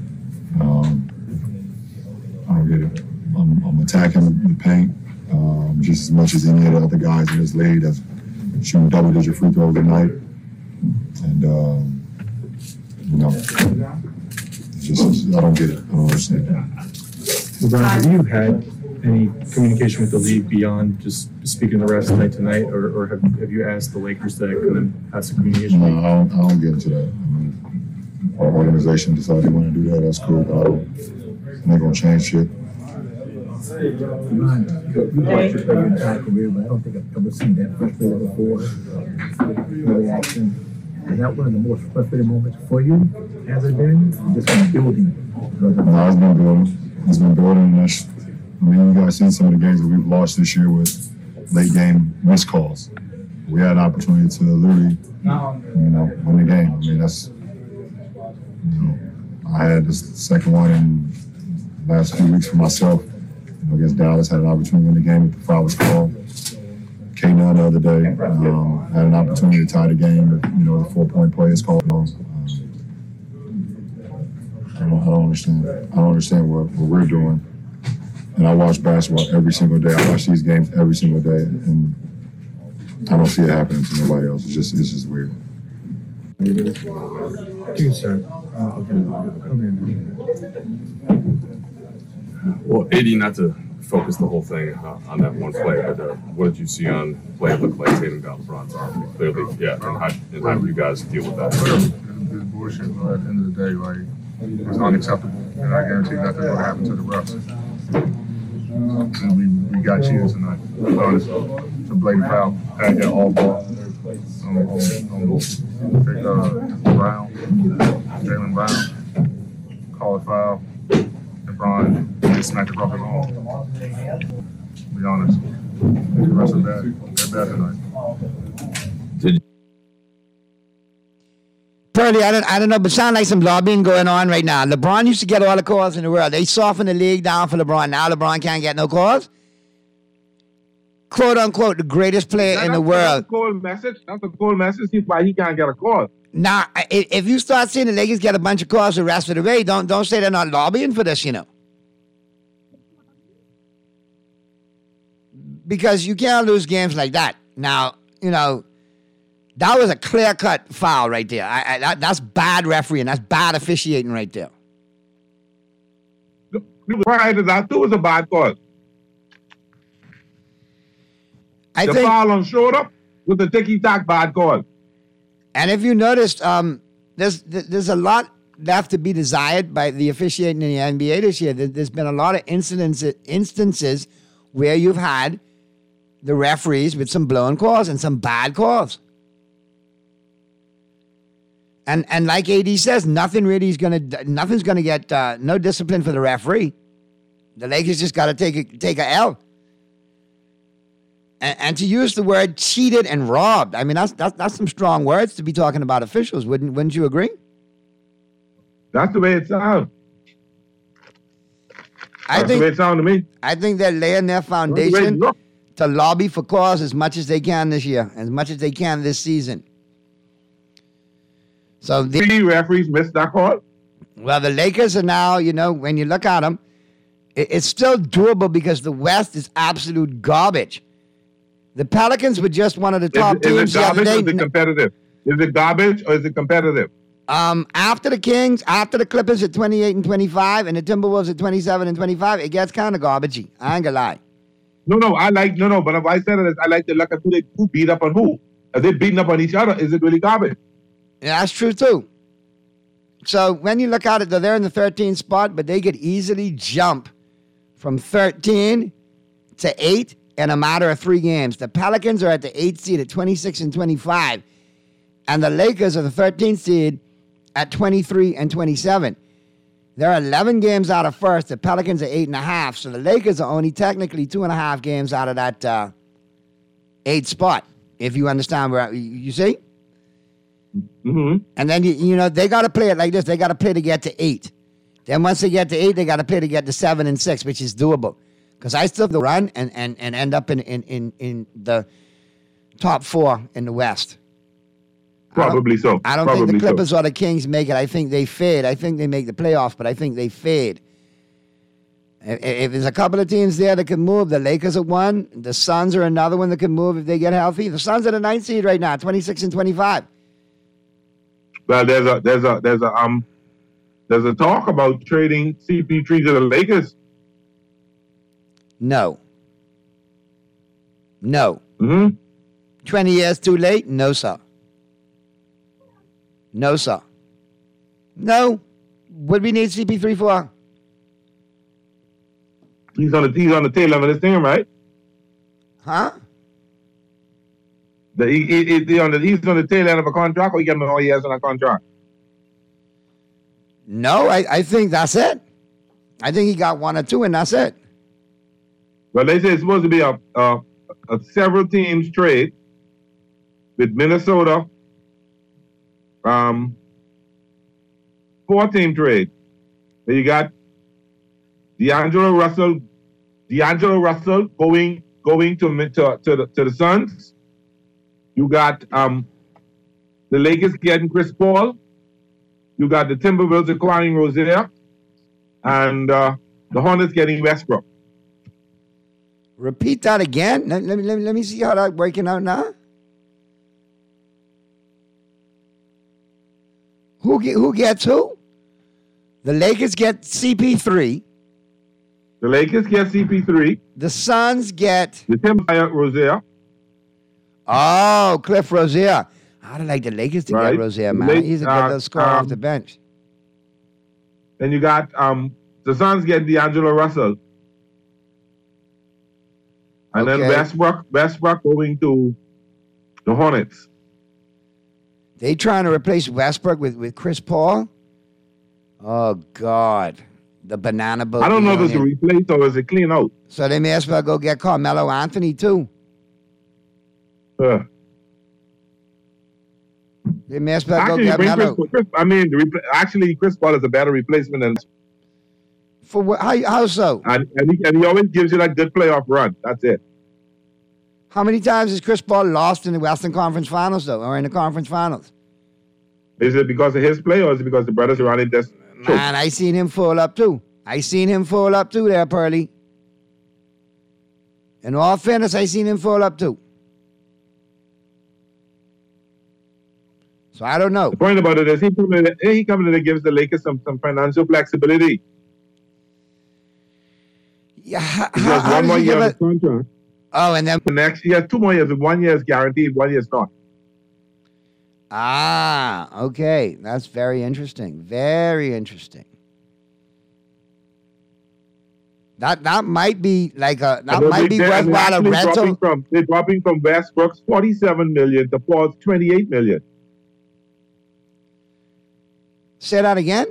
I'm attacking the paint just as much as any of the other guys in this league that's shooting double-digit free throws tonight. And, it's just, I don't get it. I don't understand. LeBron, have you had any communication with the league beyond just speaking to the refs night to night, or have you asked the Lakers to come and have some communication? No, I don't get into that. I mean, our organization decided they want to do that. That's cool. I'm not going to change shit. You watched your entire career, but I don't think I've ever seen that frustrated before. Your reaction. Is that one of the most frustrating moments for you? Has it been? Just been building? No, it's been building. It's been building. I mean, you guys seen some of the games that we've lost this year with late game missed calls. We had an opportunity to literally, win the game. I mean, that's, I had this second one in the last few weeks for myself. Against Dallas, had an opportunity to win the game with the foul was called. K-9 the other day, had an opportunity to tie the game, but, the 4-point play is called. I don't understand what we're doing. And I watch basketball every single day. I watch these games every single day, and I don't see it happening to nobody else. It's just weird. You, sir. Well, AD, not to focus the whole thing on that one play, but what did you see on play that looked like Tatum got LeBron's arm? Clearly, yeah. And how do you guys deal with that? It's bullshit. At the end of the day, it's unacceptable, and I guarantee nothing's going to happen to the refs. And we got cheated tonight. It's a blatant foul. Had that all ball on Brown, Jaylen Brown, call it foul. LeBron just smacked across his arm. Be honest. The refs are bad. They're bad tonight. Purdy, I don't know, but sound like some lobbying going on right now. LeBron used to get all the calls in the world. They softened the league down for LeBron. Now LeBron can't get no calls. Quote unquote, the greatest player in the world. That's a cold message. That's a cold message. See why he can't get a call. Now, if you start seeing the Lakers get a bunch of calls the rest of the way, don't say they're not lobbying for this, Because you can't lose games like that. Now, that was a clear-cut foul right there. That's bad refereeing. That's bad officiating right there. Prior to that, too, was a bad call. The foul on shoulder with the ticky-tack bad call. And if you noticed, there's a lot left to be desired by the officiating in the NBA this year. There's been a lot of instances where you've had the referees with some blown calls and some bad calls. And like AD says, nothing's gonna get no discipline for the referee. The Lakers just got to take a L. And to use the word cheated and robbed, I mean that's some strong words to be talking about officials. Wouldn't you agree? That's the way it sounds. That's the way it sounds to me. I think they're laying their foundation to lobby for calls as much as they can this year, as much as they can this season. So three referees missed that call. Well, the Lakers are now, when you look at them, it's still doable because the West is absolute garbage. The Pelicans were just one of the top teams the other day. Is it competitive? Is it garbage or is it competitive? After the Kings, after the Clippers at 28 and 25, and the Timberwolves at 27 and 25, it gets kind of garbagey. I ain't gonna lie. But if I said it, I like to look at who beat up on who. Are they beating up on each other? Is it really garbage? Yeah, that's true too. So when you look at it, they're in the 13th spot, but they could easily jump from 13 to 8 in a matter of 3 games. The Pelicans are at the 8th seed at 26 and 25, and the Lakers are the 13th seed at 23 and 27. They're 11 games out of first. The Pelicans are 8.5, so the Lakers are only technically 2.5 games out of that 8th spot, if you understand where you see? Mm-hmm. And then, they got to play it like this. They got to play to get to 8. Then once they get to 8, they got to play to get to 7 and 6, which is doable. Because I still have to run and end up in the top 4 in the West. Probably so. I don't think the Clippers or the Kings make it. I think they fade. I think they make the playoffs, but I think they fade. If there's a couple of teams there that can move, the Lakers are one. The Suns are another one that can move if they get healthy. The Suns are the 9th seed right now, 26 and 25. Well, there's a talk about trading CP3 to the Lakers No. No. Mm-hmm. 20 years too late? No, sir. No, sir. No. What we need CP3 for? He's on the tail end of this thing, right? Huh? He's on the tail end of a contract, or he got all years on a contract? No, I think that's it. I think he got 1 or 2, and that's it. Well, they say it's supposed to be a several teams trade with Minnesota. 4-team trade. Then you got D'Angelo Russell going to the Suns. You got the Lakers getting Chris Paul. You got the Timberwolves acquiring Rozier, and the Hornets getting Westbrook. Repeat that again. Let me see how that's working out now. Who gets who? The Lakers get CP3. The Lakers get CP3. The Suns get the Timberwolves Rozier. Oh, Cliff Rozier. I'd like the Lakers to get Rozier, man. He's a good little scorer off the bench. Then you got the Suns getting D'Angelo Russell. And then Westbrook going to the Hornets. They trying to replace Westbrook with Chris Paul? Oh, God. The banana boat. I don't know if it's a replace or is it clean out. So they may as well go get Carmelo Anthony, too. They may as well go get Melo. Chris Paul is a better replacement than... For what? How so? And he always gives you that good playoff run. That's it. How many times has Chris Paul lost in the Western Conference Finals, though, or in the Conference Finals? Is it because of his play, or is it because the brothers around him just... Man, I seen him fall up, too. There, Pearly. In all fairness, I seen him fall up, too. So I don't know. The point about it is he comes in and gives the Lakers some financial flexibility. Yeah, he has 1 more year of contract. Oh, and then the next he has 2 more years. 1 year is guaranteed, 1 year is not. Ah, okay. That's very interesting. Very interesting. That might be like a worthwhile a rental. They're dropping from Westbrook's $47 million to Paul's $28 million. Say that again.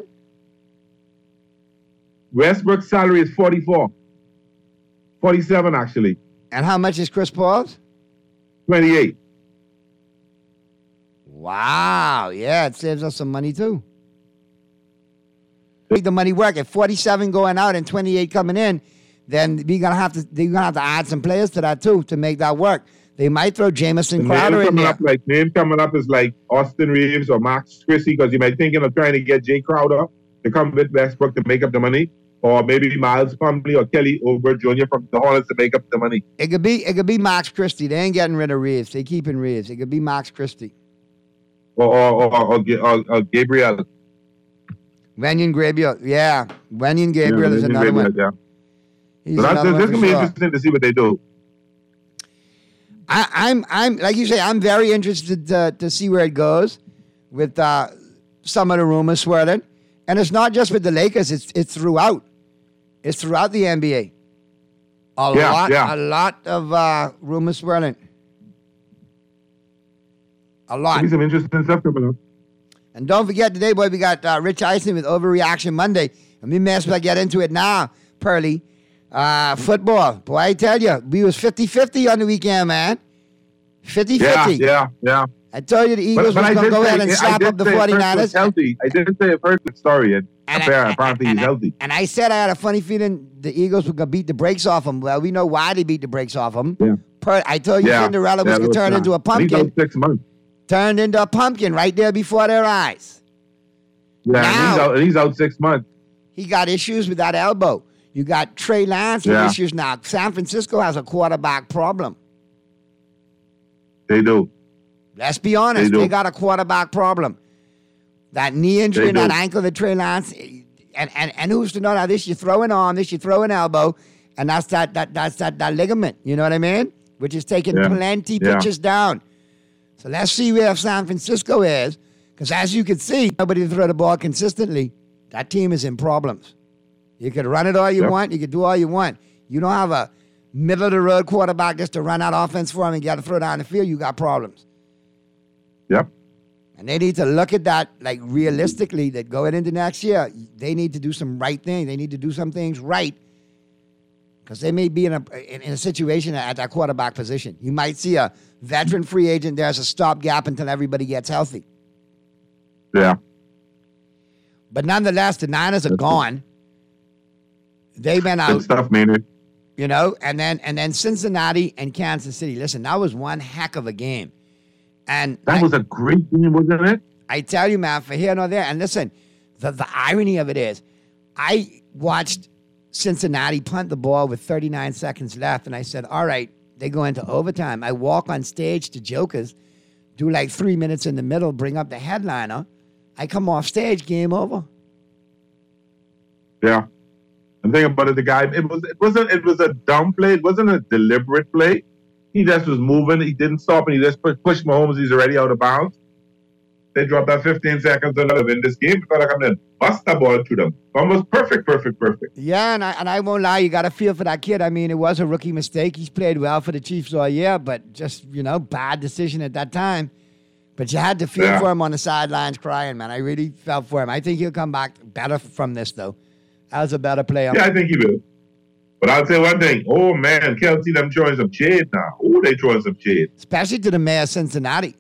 Westbrook's salary is 47 actually. And how much is Chris Paul's? 28. Wow. Yeah, it saves us some money too. Make the money work. At 47 going out and 28 coming in, then they're gonna have to add some players to that too to make that work. They might throw Jamison Crowder in there. Name coming up is like Austin Reeves or Max Christie, because you might thinking of trying to get Jay Crowder to come with Westbrook to make up the money, or maybe Miles Plumlee or Kelly Oubre Jr. from the Hornets to make up the money. It could be Max Christie. They ain't getting rid of Reeves. They keeping Reeves. It could be Max Christie. Or Gabriel. Wenyen Gabriel. Yeah. Wenyen Gabriel is another one. Yeah. So this going to be interesting to see what they do. I'm like you say, I'm very interested to see where it goes with some of the rumors swirling. And it's not just with the Lakers, it's throughout. It's throughout the NBA. A lot of rumors swirling. A lot. There'll be some interesting stuff coming up. And don't forget today, boy, we got Rich Eisen with Overreaction Monday. And we may as well get into it now, Pearly. Football. Boy, I tell you, we was 50-50 on the weekend, man. 50-50. Yeah. I told you the Eagles was going to go ahead and slap up the 49ers. I didn't say a perfect story, and apparently he's healthy. And I said I had a funny feeling the Eagles were going to beat the brakes off him. Well, we know why they beat the brakes off him. Yeah. I told you Cinderella was going to turn into a pumpkin. He's out 6 months. Turned into a pumpkin right there before their eyes. Yeah, now, he's out 6 months. He got issues with that elbow. You got Trey Lance with issues now. San Francisco has a quarterback problem. They do. Let's be honest. They got a quarterback problem. That knee injury and that ankle that Trey Lance, and who's to know now? This you throw an arm, this you throw an elbow, And that's that ligament, you know what I mean? Which is taking plenty pitches down. So let's see where San Francisco is. Because as you can see, nobody throw the ball consistently. That team is in problems. You could run it all you want. You could do all you want. You don't have a middle-of-the-road quarterback just to run out offense for him and you got to throw down the field. You got problems. Yep. And they need to look at that like realistically, that going into next year, they need to do some right things. They need to do some things right because they may be in a situation at that quarterback position. You might see a veteran free agent there as a stopgap until everybody gets healthy. Yeah. But nonetheless, the Niners are gone. They've been out. Good stuff, Maynard. You know, and then Cincinnati and Kansas City. Listen, that was one heck of a game. And that was a great game, wasn't it? I tell you, man, for here nor there. And listen, the irony of it is, I watched Cincinnati punt the ball with 39 seconds left, and I said, all right, they go into overtime. I walk on stage to Jokers, do like 3 minutes in the middle, bring up the headliner. I come off stage, game over. Yeah. The thing about it, the guy, it was a dumb play. It wasn't a deliberate play. He just was moving. He didn't stop, and he just pushed Mahomes. He's already out of bounds. They dropped that 15 seconds to win this game. Because like I'm going to bust the ball to them. Almost perfect. Yeah, and I won't lie. You got to feel for that kid. I mean, it was a rookie mistake. He's played well for the Chiefs all year, but just, bad decision at that time. But you had to feel for him on the sidelines crying, man. I really felt for him. I think he'll come back better from this, though. As a better player. Yeah, I think he will. But I'll say one thing. Oh, man, Kelsey, them throwing some shade now. Oh, they throwing some shade. Especially to the mayor of Cincinnati.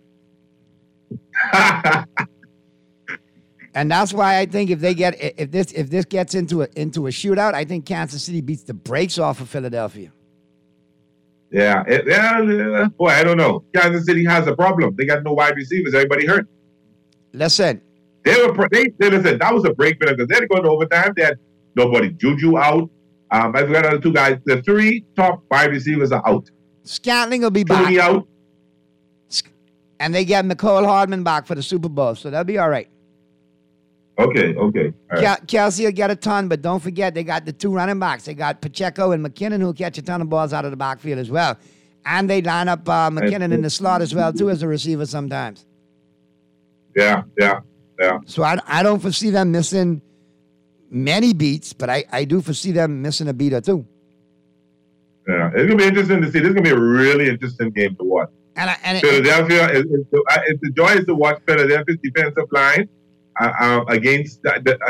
And that's why I think if this gets into a shootout, I think Kansas City beats the brakes off of Philadelphia. Yeah. Boy, I don't know. Kansas City has a problem. They got no wide receivers. Everybody hurt. Listen. Listen, that was a break because they had to go into overtime. They had nobody. Juju out. I forgot the other two guys. The three top wide receivers are out. Scantling will be back. Tony out. And they get McCall Hardman back for the Super Bowl, so they'll be all right. Okay. All right. Kelsey will get a ton, but don't forget they got the two running backs. They got Pacheco and McKinnon who'll catch a ton of balls out of the backfield as well. And they line up McKinnon in the slot as well, too, as a receiver sometimes. Yeah. So I don't foresee them missing many beats, but I do foresee them missing a beat or two. Yeah, it's going to be interesting to see. This is going to be a really interesting game to watch. Philadelphia, the joy is to watch Philadelphia's defensive line against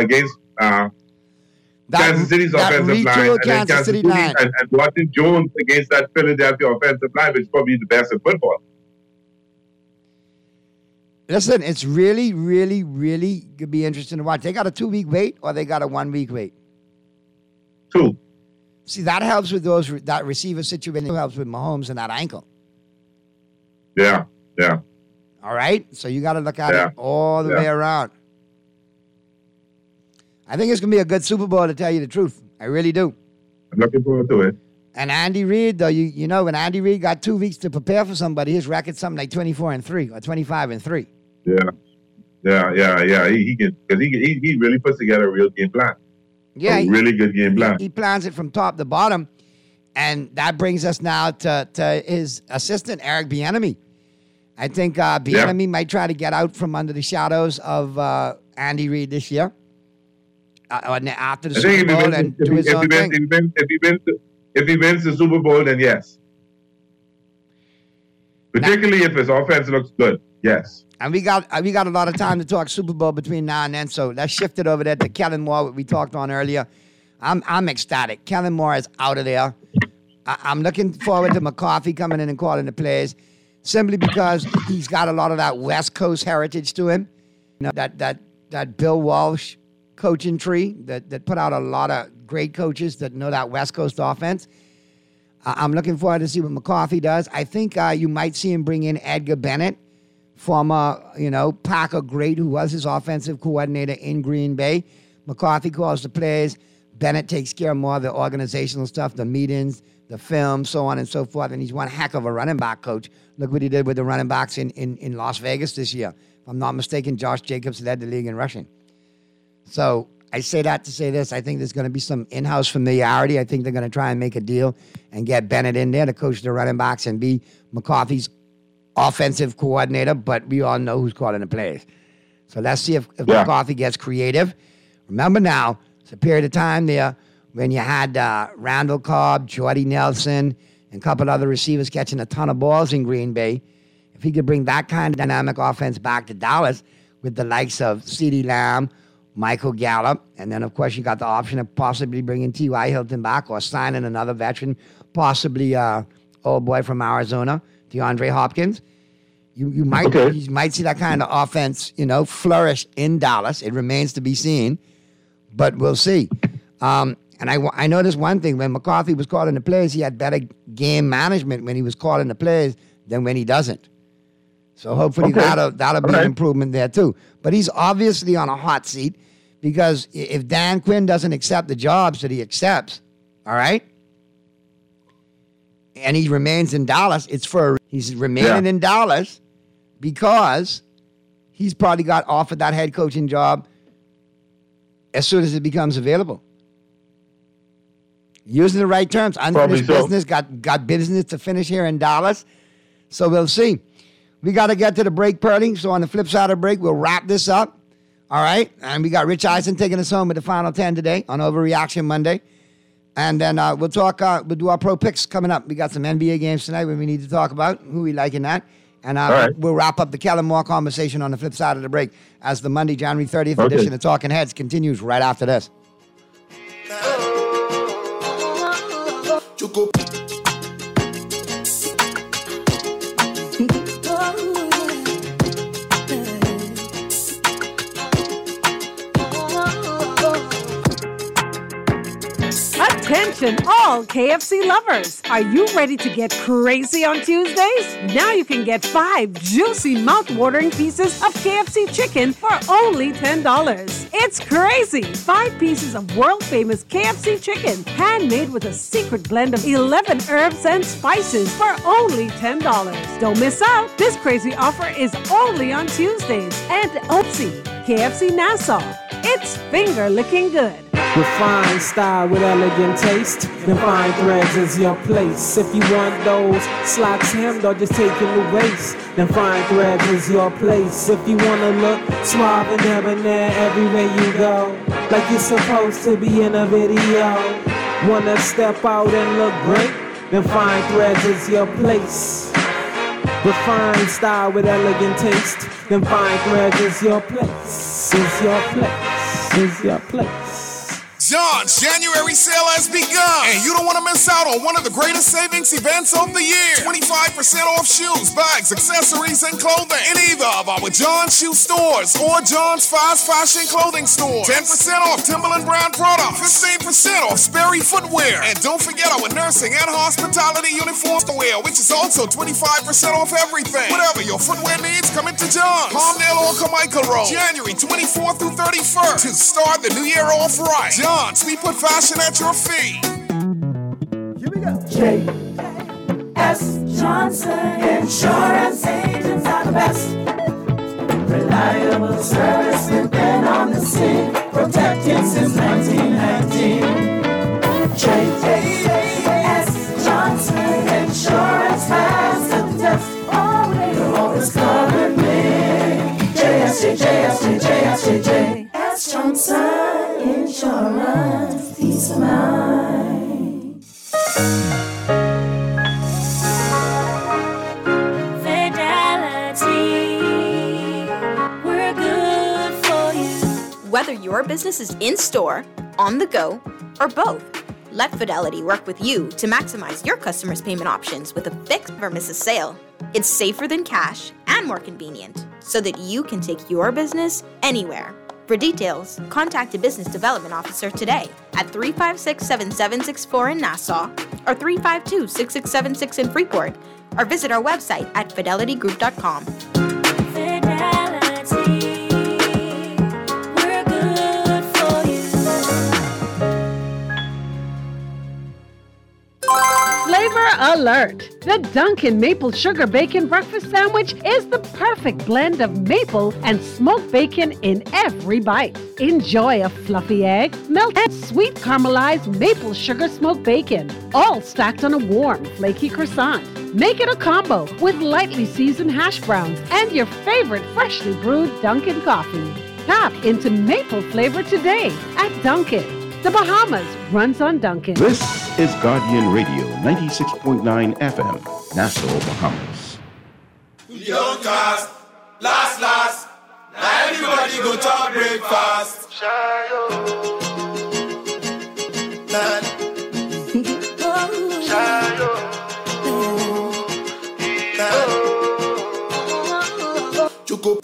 Kansas City's offensive line. And watching Jones against that Philadelphia offensive line, which is probably the best in football. Listen, it's really, really, really going to be interesting to watch. They got a 2-week wait or they got a 1-week wait? 2. See, that helps with that receiver situation. It helps with Mahomes and that ankle. Yeah. All right? So you got to look at it all the way around. I think it's going to be a good Super Bowl, to tell you the truth. I really do. I'm looking forward to it. And Andy Reid, though, you know, when Andy Reid got 2 weeks to prepare for somebody, his record's something like 24-3 or 25-3. Yeah. He really puts together a real game plan. Yeah, a really good game plan. He plans it from top to bottom, and that brings us now to his assistant Eric Bieniemy. I think Bieniemy might try to get out from under the shadows of Andy Reid this year after the Super Bowl and do his own thing. If he wins the Super Bowl, then yes. Particularly if his offense looks good, yes. And we got a lot of time to talk Super Bowl between now and then, so let's shift it over there to Kellen Moore, what we talked on earlier. I'm ecstatic. Kellen Moore is out of there. I'm looking forward to McCarthy coming in and calling the plays, simply because he's got a lot of that West Coast heritage to him. You know, that Bill Walsh coaching tree that put out a lot of great coaches that know that West Coast offense. I'm looking forward to see what McCarthy does. I think you might see him bring in Edgar Bennett, former, Packer great who was his offensive coordinator in Green Bay. McCarthy calls the plays. Bennett takes care of more of the organizational stuff, the meetings, the film, so on and so forth. And he's one heck of a running back coach. Look what he did with the running backs in Las Vegas this year. If I'm not mistaken, Josh Jacobs led the league in rushing. So I say that to say this. I think there's going to be some in-house familiarity. I think they're going to try and make a deal and get Bennett in there to coach the running backs and be McCarthy's offensive coordinator, but we all know who's calling the plays. So let's see if McCarthy gets creative. Remember now, it's a period of time there when you had Randall Cobb, Jordy Nelson, and a couple other receivers catching a ton of balls in Green Bay. If he could bring that kind of dynamic offense back to Dallas with the likes of CeeDee Lamb, Michael Gallup, and then, of course, you got the option of possibly bringing T.Y. Hilton back or signing another veteran, possibly old boy from Arizona, DeAndre Hopkins. You might see that kind of offense, flourish in Dallas. It remains to be seen, but we'll see. And I noticed one thing. When McCarthy was calling the plays, he had better game management when he was calling the plays than when he doesn't. So hopefully that'll be an improvement there too. But he's obviously on a hot seat because if Dan Quinn doesn't accept the jobs that he accepts, all right, and he remains in Dallas, he's remaining in Dallas because he's probably got offered that head coaching job as soon as it becomes available. Using the right terms, unfinished business, got business to finish here in Dallas. So we'll see. We got to get to the break, Purdy. So on the flip side of the break, we'll wrap this up. All right? And we got Rich Eisen taking us home with the Final 10 today on Overreaction Monday. And then we'll do our pro picks coming up. We got some NBA games tonight we need to talk about, who we like in that. And we'll wrap up the Kellen Moore conversation on the flip side of the break as the Monday, January 30th edition of Talking Heads continues right after this. Attention all KFC lovers. Are you ready to get crazy on Tuesdays? Now you can get 5 juicy mouth-watering pieces of KFC chicken for only $10. It's crazy. 5 pieces of world-famous KFC chicken, handmade with a secret blend of 11 herbs and spices for only $10. Don't miss out. This crazy offer is only on Tuesdays and Oopsie, KFC Nassau. It's finger-licking good. Refined style with elegant taste. Then fine threads is your place. If you want those slacks hemmed or just taking the waist, then fine threads is your place. If you wanna look suave and debonair everywhere you go, like you're supposed to be in a video, wanna step out and look great, then fine threads is your place. Refined style with elegant taste. Then fine threads is your place. Is your place. Is your place. John's January sale has begun, and you don't want to miss out on one of the greatest savings events of the year. 25% off shoes, bags, accessories, and clothing in either of our John's shoe stores or John's fast fashion clothing store. 10% off Timberland brand products, 15% off Sperry footwear, and don't forget our nursing and hospitality uniform wear, which is also 25% off everything. Whatever your footwear needs, come into John's, Palmdale or Carmichael Road, January 24th through 31st to start the new year off right. John's, we put fashion at your feet. Here we go. J.S. Johnson Insurance agents are the best. Reliable service, we've been on the scene, protecting since 1919. J.S. Johnson Insurance has the test. You'll always cover me. J.S. Johnson Insurance, peace of mind. Fidelity, we're good for you. Whether your business is in-store, on the go, or both, let Fidelity work with you to maximize your customers' payment options with a fixed never misses sale. It's safer than cash and more convenient, so that you can take your business anywhere. For details, contact a business development officer today at 356-7764 in Nassau or 352-6676 in Freeport, or visit our website at fidelitygroup.com. We're good for you. Flavor Alert! The Dunkin' Maple Sugar Bacon Breakfast Sandwich is the perfect blend of maple and smoked bacon in every bite. Enjoy a fluffy egg, melted sweet caramelized maple sugar smoked bacon, all stacked on a warm, flaky croissant. Make it a combo with lightly seasoned hash browns and your favorite freshly brewed Dunkin' coffee. Tap into maple flavor today at Dunkin'. The Bahamas runs on Dunkin'. This is Guardian Radio 96.9 FM, Nassau, Bahamas. Young cast, last. Now everybody go to breakfast. Choco.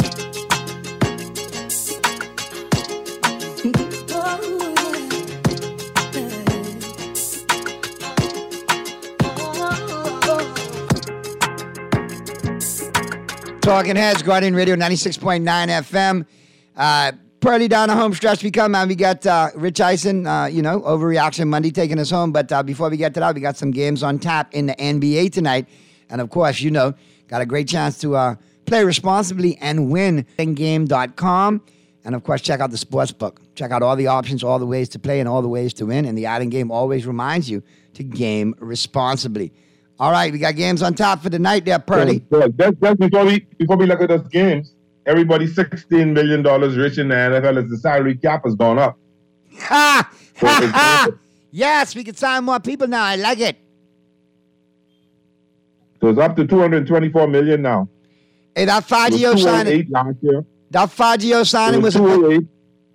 Talking Heads, Guardian Radio 96.9 FM. Pearly down the home stretch we come, man. We got Rich Eisen, Overreaction Monday taking us home. But before we get to that, we got some games on tap in the NBA tonight. And of course, got a great chance to play responsibly and win. Game.com. And of course, check out the sportsbook. Check out all the options, all the ways to play, and all the ways to win. And the Island Game always reminds you to game responsibly. All right, we got games on top for the night there, Pearly. Just before we look at those games, everybody's $16 million rich in the NFL as the salary cap has gone up. Yes, we can sign more people now. I like it. So it's up to $224 million now. Hey, that Fagio signing. Last year. That Fagio signing was 208.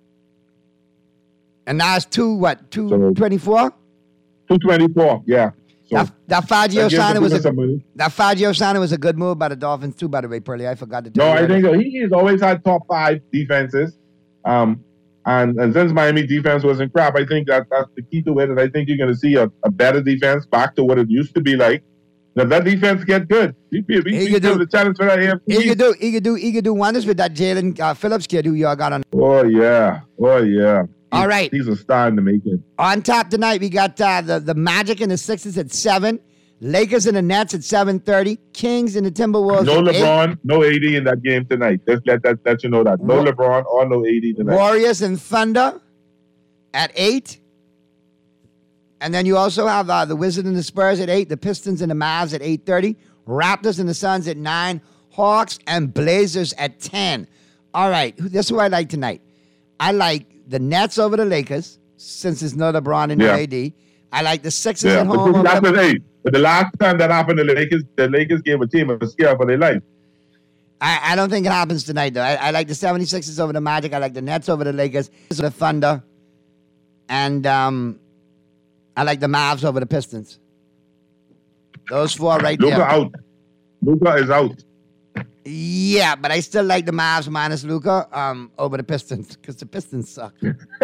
And now it's 224? 224, yeah. So that Fagio signing was a good move by the Dolphins too, by the way, Pearly. I forgot to tell you. No, I think so. He's always had top 5 defenses. And since Miami defense wasn't crap, I think that's the key to it. And I think you're going to see a better defense back to what it used to be like. Now that defense get good. He could do the challenge for that AFC. He could do wonders with that Jalen Phillips kid who y'all got on. Oh yeah. All right. He's a star in the making. On top tonight, we got the Magic and the Sixers at 7. Lakers and the Nets at 7:30. Kings and the Timberwolves No at LeBron, 8. No AD in that game tonight. Just let you know that. No LeBron or no AD tonight. Warriors and Thunder at 8. And then you also have the Wizards and the Spurs at 8. The Pistons and the Mavs at 8:30. Raptors and the Suns at 9. Hawks and Blazers at 10. All right. This is who I like tonight. I like the Nets over the Lakers, since there's no LeBron and no AD. I like the Sixers at home. But the last time that happened, the Lakers gave a team a scare for their life. I don't think it happens tonight, though. I like the 76ers over the Magic. I like the Nets over the Lakers, the Thunder. And I like the Mavs over the Pistons. Those 4 right there. Luka is out. Yeah, but I still like the Mavs minus Luka over the Pistons because the Pistons suck.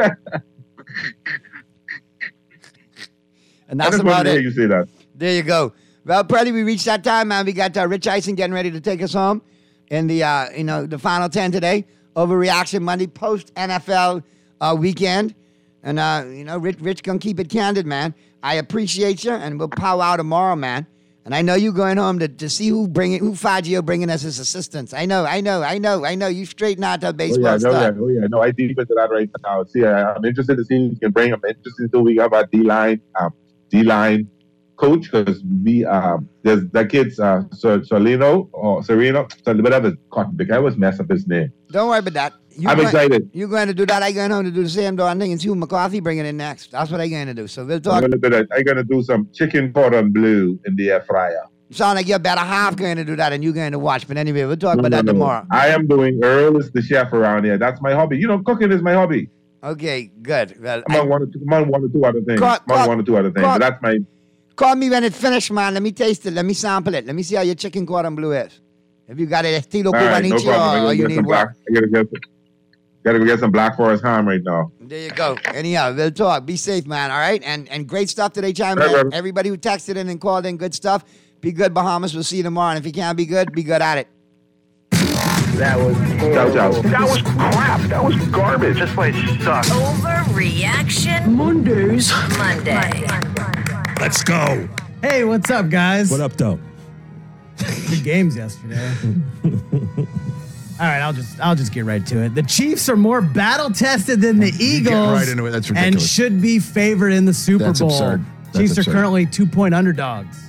And that's about it. You say that. There you go. Well, Freddie, we reached that time, man. We got Rich Eisen getting ready to take us home in the the final 10 today. Overreaction Monday, post NFL weekend, and Rich gonna keep it candid, man. I appreciate you, and we'll power out tomorrow, man. And I know you going home to see who Fagio bringing us as assistants. I know. You straighten out that baseball stuff. No, I deep into that right now. See, I'm interested to see who can bring. I'm interested to we have our D-line coach, because there's that kid, Sereno, whatever. I always mess up his name. Don't worry about that. I'm excited. You're going to do that. I'm going home to do the same darn thing and see who McCarthy bringing in next. That's what I'm going to do. So we'll talk. I'm going to do some chicken cordon bleu in the air fryer. Sound like you're about a half going to do that and you're going to watch. But anyway, we'll talk about that tomorrow. I am doing Earl is the chef around here. That's my hobby. Cooking is my hobby. Okay, good. Well, I'm on one or two other things. But that's my... Call me when it's finished, man. Let me taste it. Let me sample it. Let me see how your chicken cordon bleu is. If you got it estilo cubanichi or you need work. I gotta go get some Black Forest ham right now. There you go. Anyhow, we'll talk. Be safe, man. All right? And great stuff today, Chime. Everybody who texted in and called in, good stuff. Be good, Bahamas. We'll see you tomorrow. And if you can't be good at it. That was ciao. That was crap. That was garbage. This place sucks. Overreaction Monday. Monday. Let's go. Hey, what's up, guys? What up, though? Good games yesterday. All right, I'll just get right to it. The Chiefs are more battle tested than the Eagles. Get right into it. That's ridiculous. And should be favored in the Super That's Bowl. absurd. That's Chiefs absurd. are currently 2-point underdogs.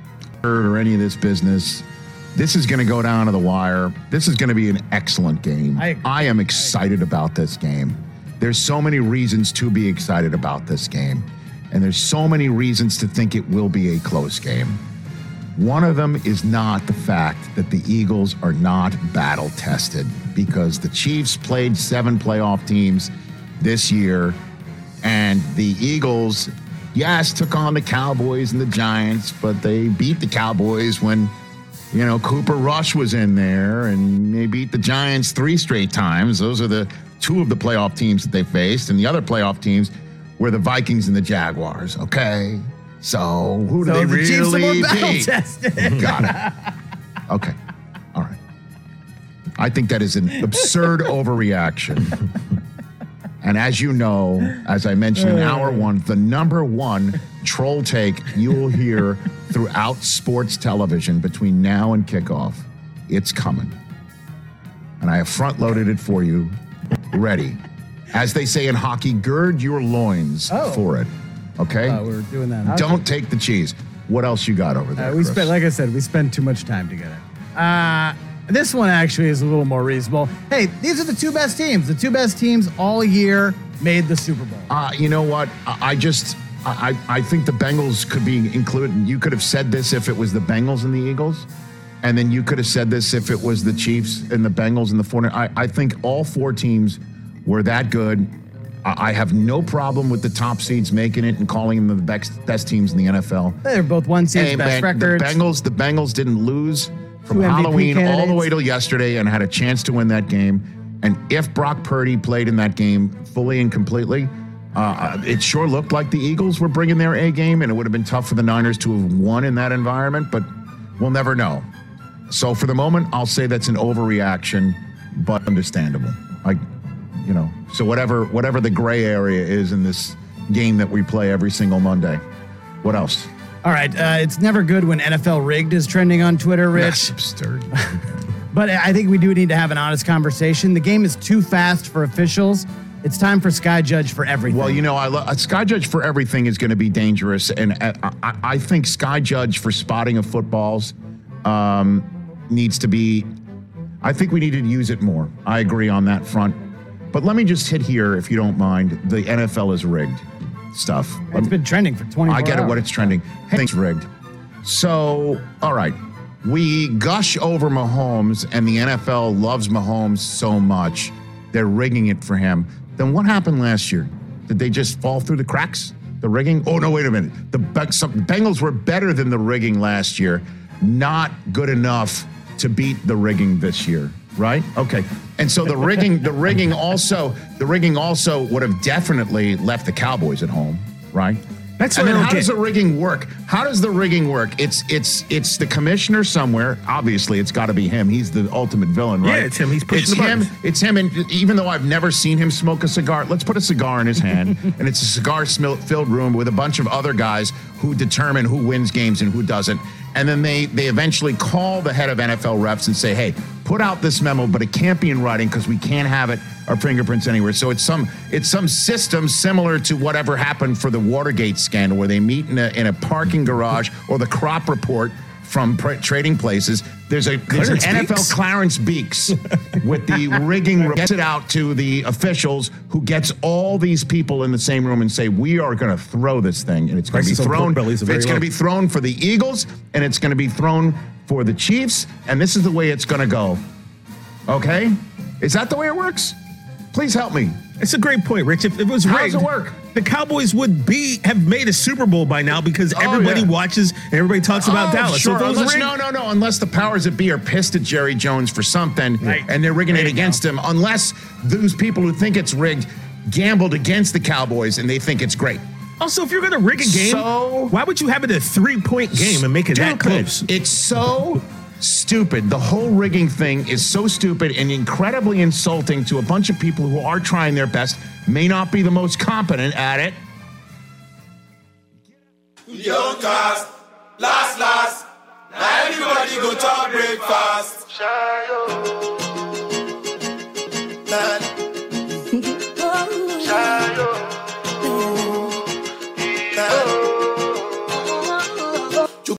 Or any of this business. This is going to go down to the wire. This is going to be an excellent game. I am excited about this game. There's so many reasons to be excited about this game. And there's so many reasons to think it will be a close game. One of them is not the fact that the Eagles are not battle tested, because the Chiefs played 7 playoff teams this year, and the Eagles, yes, took on the Cowboys and the Giants, but they beat the Cowboys when, Cooper Rush was in there, and they beat the Giants 3 straight times. Those are the 2 of the playoff teams that they faced, and the other playoff teams were the Vikings and the Jaguars, okay? So who do they really Chiefs are more beat? battle-tested. Got it. Okay. All right. I think that is an absurd overreaction. And as you know, as I mentioned in hour 1, the number 1 troll take you will hear throughout sports television between now and kickoff, it's coming. And I have front-loaded it for you, ready. As they say in hockey, gird your loins for it. Okay? We were doing that. Don't take the cheese. What else you got over there, we Chris? like I said, we spend too much time together. This one actually is a little more reasonable. Hey, these are the 2 best teams. The 2 best teams all year made the Super Bowl. You know what? I think the Bengals could be included. You could have said this if it was the Bengals and the Eagles. And then you could have said this if it was the Chiefs and the Bengals and the 49ers. I think all 4 teams were that good. I have no problem with the top seeds making it and calling them the best teams in the NFL. They're both 1 seeds, Hey, best man, records. the Bengals didn't lose from 2 MVP Halloween all the candidates. way till yesterday and had a chance to win that game. And if Brock Purdy played in that game fully and completely, it sure looked like the Eagles were bringing their A game, and it would have been tough for the Niners to have won in that environment, but we'll never know. So for the moment, I'll say that's an overreaction, but understandable. So whatever the gray area is in this game that we play every single Monday. What else? All right, it's never good when NFL rigged is trending on Twitter, Rich. That's absurd. But I think we do need to have an honest conversation. The game is too fast for officials. It's time for Sky Judge for everything. Well, Sky Judge for everything is going to be dangerous, and I think Sky Judge for spotting of footballs needs to be. I think we need to use it more. I agree on that front. But let me just hit here, if you don't mind, the NFL is rigged stuff. It's been trending for 24 I get it, hours. what it's trending. Things rigged. So, all right. We gush over Mahomes, and the NFL loves Mahomes so much, they're rigging it for him. Then what happened last year? Did they just fall through the cracks? The rigging? Oh, no, wait a minute. The Bengals were better than the rigging last year. Not good enough to beat the rigging this year. Right? Okay. And so the rigging also would have definitely left the Cowboys at home, right? That's and what then I don't how does get. the rigging work? How does the rigging work? It's the commissioner somewhere. Obviously, it's got to be him. He's the ultimate villain, right? Yeah, it's him. He's pushing the buttons. It's him. And even though I've never seen him smoke a cigar, let's put a cigar in his hand, and it's a cigar-filled room with a bunch of other guys who determine who wins games and who doesn't. And then they eventually call the head of NFL refs and say, hey, put out this memo, but it can't be in writing because we can't have it, our fingerprints anywhere. So it's some system similar to whatever happened for the Watergate scandal, where they meet in a parking garage, or the crop report from trading places. There's an NFL Clarence Beeks with the rigging, gets it out to the officials, who gets all these people in the same room and say, we are going to throw this thing, and it's going to be thrown. It's going to be thrown for the Eagles, and it's going to be thrown for the Chiefs, and this is the way it's going to go. Okay? Is that the way it works? Please help me. It's a great point, Rich. If it was rigged, how does it work? The Cowboys would have made a Super Bowl by now, because everybody watches and everybody talks about Dallas. Sure. So if it was rigged, Unless the powers that be are pissed at Jerry Jones for something, and they're rigging it against him. Unless those people who think it's rigged gambled against the Cowboys and they think it's great. Also, if you're going to rig a game, why would you have it a 3-point game and make it that close? It's so stupid. The whole rigging thing is so stupid and incredibly insulting to a bunch of people who are trying their best, may not be the most competent at it. Young cast, Last, now everybody go to breakfast.